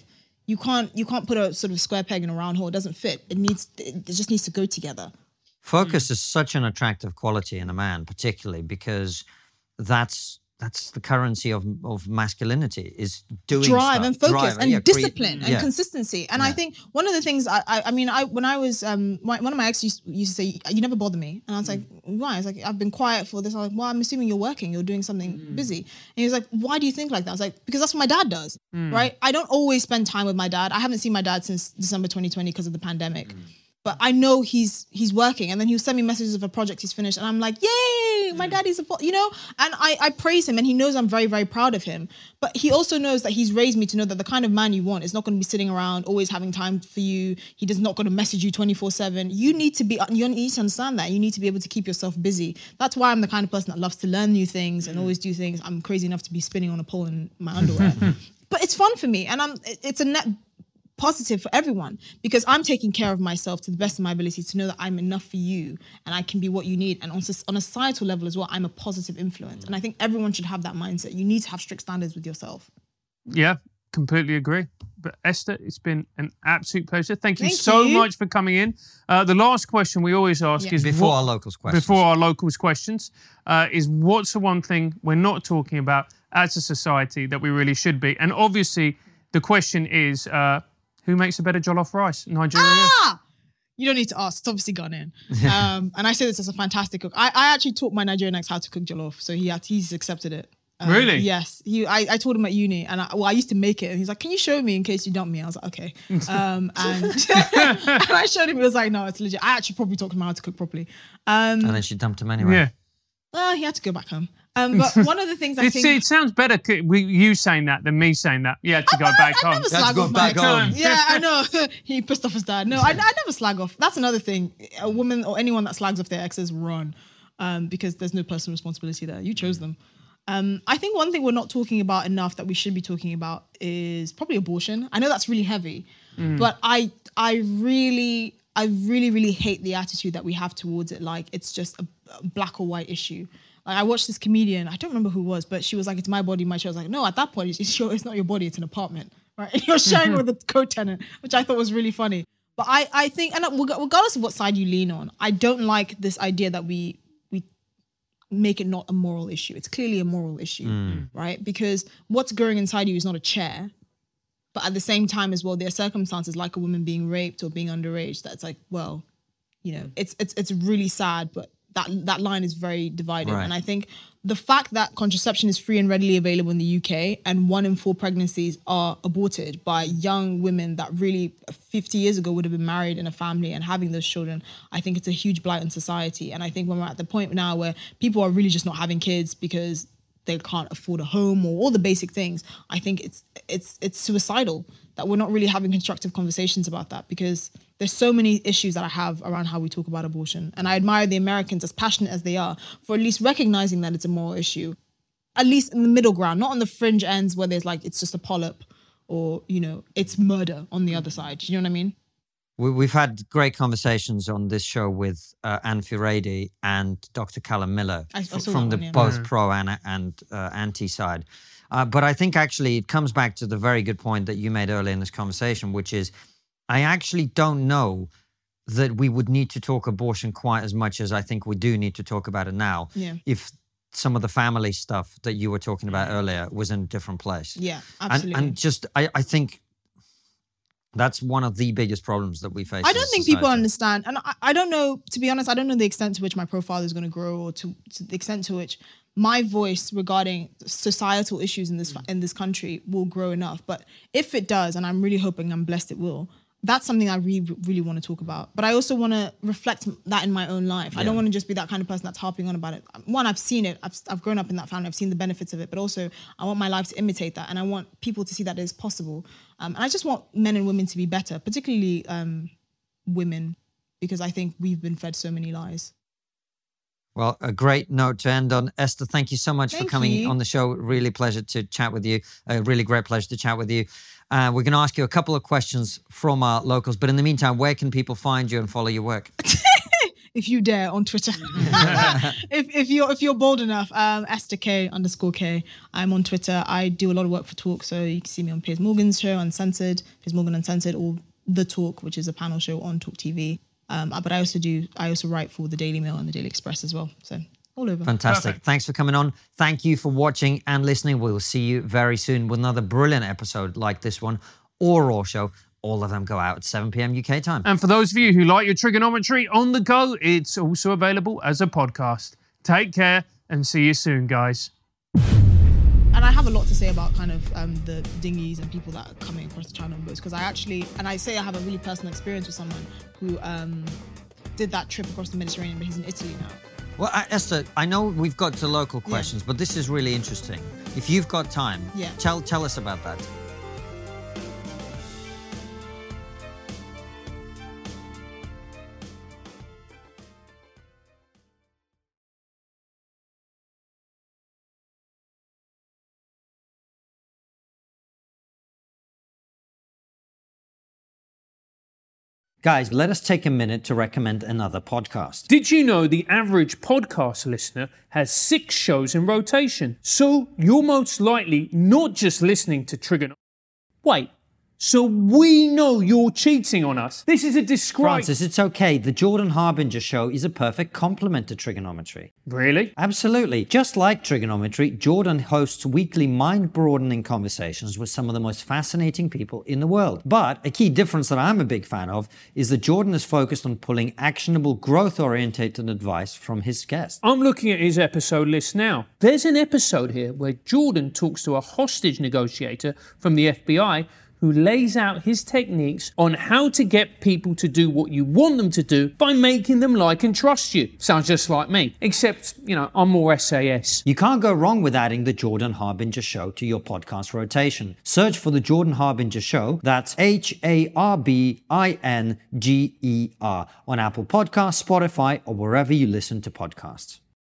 You can't you can't put a sort of square peg in a round hole. It doesn't fit. It needs it just needs to go together. Focus is such an attractive quality in a man, particularly because that's that's the currency of of masculinity, is doing drive stuff. and focus Drive, and yeah, crea- discipline and yeah. consistency. And Yeah. I think one of the things I, I, I mean, I when I was um, my, one of my exes used, used to say, "You never bother me," and I was like, "Why?" I was like, "I've been quiet for this." I was like, "Well, I'm assuming you're working, you're doing something busy." And he was like, "Why do you think like that?" I was like, "Because that's what my dad does, right? I don't always spend time with my dad. I haven't seen my dad since December twenty twenty because of the pandemic." But I know he's he's working, and then he'll send me messages of a project he's finished, and I'm like, "Yay, my daddy's a," you know. And I I praise him, and he knows I'm very very proud of him. But he also knows that he's raised me to know that the kind of man you want is not going to be sitting around always having time for you. He does not going to message you twenty-four seven. You need to be you need to understand that. You need to be able to keep yourself busy. That's why I'm the kind of person that loves to learn new things and always do things. I'm crazy enough to be spinning on a pole in my underwear, but it's fun for me, and I'm it's a net positive for everyone because I'm taking care of myself to the best of my ability to know that I'm enough for you and I can be what you need. And on, on a societal level as well, I'm a positive influence. And I think everyone should have that mindset. You need to have strict standards with yourself. Yeah, completely agree. But Esther, it's been an absolute pleasure. Thank you Thank so you. much for coming in. Uh, the last question we always ask Yeah. is Before what- our locals questions. Before our locals questions, uh, is what's the one thing we're not talking about as a society that we really should be? And obviously, the question is, uh, who makes a better jollof rice? Nigeria. Ah! You don't need to ask. It's obviously Ghanaian. Um, and I say this as a fantastic cook. I, I actually taught my Nigerian ex how to cook jollof, so he had, he's accepted it. Um, Really? Yes. He, I, I taught him at uni, and I, well, I used to make it, and he's like, "Can you show me in case you dump me?" I was like, "Okay." Um, and, and I showed him. He was like, "No, it's legit." I actually probably taught him how to cook properly. Um, And then she dumped him anyway. Yeah. well, he had to go back home. Um, but one of the things I It's, think it sounds better c- we, you saying that than me saying that. You had to go back I home. never Let's slag go off back my home. Yeah, I know. He pissed off his dad. No, I, I never slag off. That's another thing. A woman or anyone that slags off their exes, run, um, because there's no personal responsibility there. You chose them. Um, I think one thing we're not talking about enough that we should be talking about is probably abortion. I know that's really heavy, but I I really I really really hate the attitude that we have towards it. Like it's just a, a black or white issue. Like I watched this comedian, I don't remember who it was, but she was like, "It's my body, my choice." I was like, no, at that point, it's, it's, your, it's not your body, it's an apartment, right? And you're sharing with a co-tenant, which I thought was really funny. But I, I think, and regardless of what side you lean on, I don't like this idea that we we make it not a moral issue. It's clearly a moral issue, right? Because what's growing inside you is not a chair. But at the same time as well, there are circumstances like a woman being raped or being underage that's like, well, you know, it's it's it's really sad, but that that line is very divided. Right. And I think the fact that contraception is free and readily available in the U K and one in four pregnancies are aborted by young women that really fifty years ago would have been married in a family and having those children, I think it's a huge blight on society. And I think when we're at the point now where people are really just not having kids because they can't afford a home or all the basic things, I think it's it's it's suicidal that we're not really having constructive conversations about that, because there's so many issues that I have around how we talk about abortion. And I admire the Americans, as passionate as they are, for at least recognizing that it's a moral issue, at least in the middle ground, not on the fringe ends where there's like, it's just a polyp or, you know, it's murder on the other side. Do you know what I mean? We, we've had great conversations on this show with uh, Anne Furedi and Doctor Callum Miller I- I f- saw from that the one, yeah. both pro and, and uh, anti side. Uh, but I think actually it comes back to the very good point that you made earlier in this conversation, which is I actually don't know that we would need to talk abortion quite as much as I think we do need to talk about it now. Yeah. If some of the family stuff that you were talking about earlier was in a different place. Yeah, And, absolutely. and just, I, I think that's one of the biggest problems that we face. I as don't a think people society. understand. And I, I don't know, to be honest, I don't know the extent to which my profile is going to grow or to, to the extent to which my voice regarding societal issues in this in this country will grow enough. But if it does, and I'm really hoping, I'm blessed it will, that's something I really, really want to talk about. But I also want to reflect that in my own life. I don't want to just be that kind of person that's harping on about it. One, I've seen it. I've, I've grown up in that family. I've seen the benefits of it. But also, I want my life to imitate that. And I want people to see that it is possible. Um, and I just want men and women to be better, particularly um, women, because I think we've been fed so many lies. Well, a great note to end on. Esther, thank you so much Thank for coming you. on the show. Really pleasure to chat with you. A really great pleasure to chat with you. Uh, we're going to ask you a couple of questions from our locals. But in the meantime, where can people find you and follow your work? if you dare on Twitter. if if you're if you're bold enough, um, Esther K underscore K. I'm on Twitter. I do a lot of work for Talk, so you can see me on Piers Morgan's show, Uncensored, Piers Morgan Uncensored, or The Talk, which is a panel show on Talk T V. Um, but I also do. I also write for the Daily Mail and the Daily Express as well. So all over. Fantastic. Perfect. Thanks for coming on. Thank you for watching and listening. We'll see you very soon with another brilliant episode like this one or Raw Show. All of them go out at seven p.m. U K time. And for those of you who like your trigonometry on the go, it's also available as a podcast. Take care and see you soon, guys. And I have a lot to say about kind of um, the dinghies and people that are coming across the China boats, because I actually, and I say I have a really personal experience with someone who um, did that trip across the Mediterranean, but he's in Italy now. Well, uh, Esther, I know we've got to local questions, Yeah. but this is really interesting. If you've got time, Yeah. tell tell us about that. Guys, let us take a minute to recommend another podcast. Did you know the average podcast listener has six shows in rotation? So you're most likely not just listening to Trigonometry. Wait, so we know you're cheating on us. This is a disgrace. Francis, it's okay. The Jordan Harbinger Show is a perfect complement to Trigonometry. Really? Absolutely. Just like Trigonometry, Jordan hosts weekly mind-broadening conversations with some of the most fascinating people in the world. But a key difference that I'm a big fan of is that Jordan is focused on pulling actionable, growth-orientated advice from his guests. I'm looking at his episode list now. There's an episode here where Jordan talks to a hostage negotiator from the F B I who lays out his techniques on how to get people to do what you want them to do by making them like and trust you. Sounds just like me, except, you know, I'm more S A S. You can't go wrong with adding the Jordan Harbinger Show to your podcast rotation. Search for the Jordan Harbinger Show, that's H A R B I N G E R, on Apple Podcasts, Spotify, or wherever you listen to podcasts.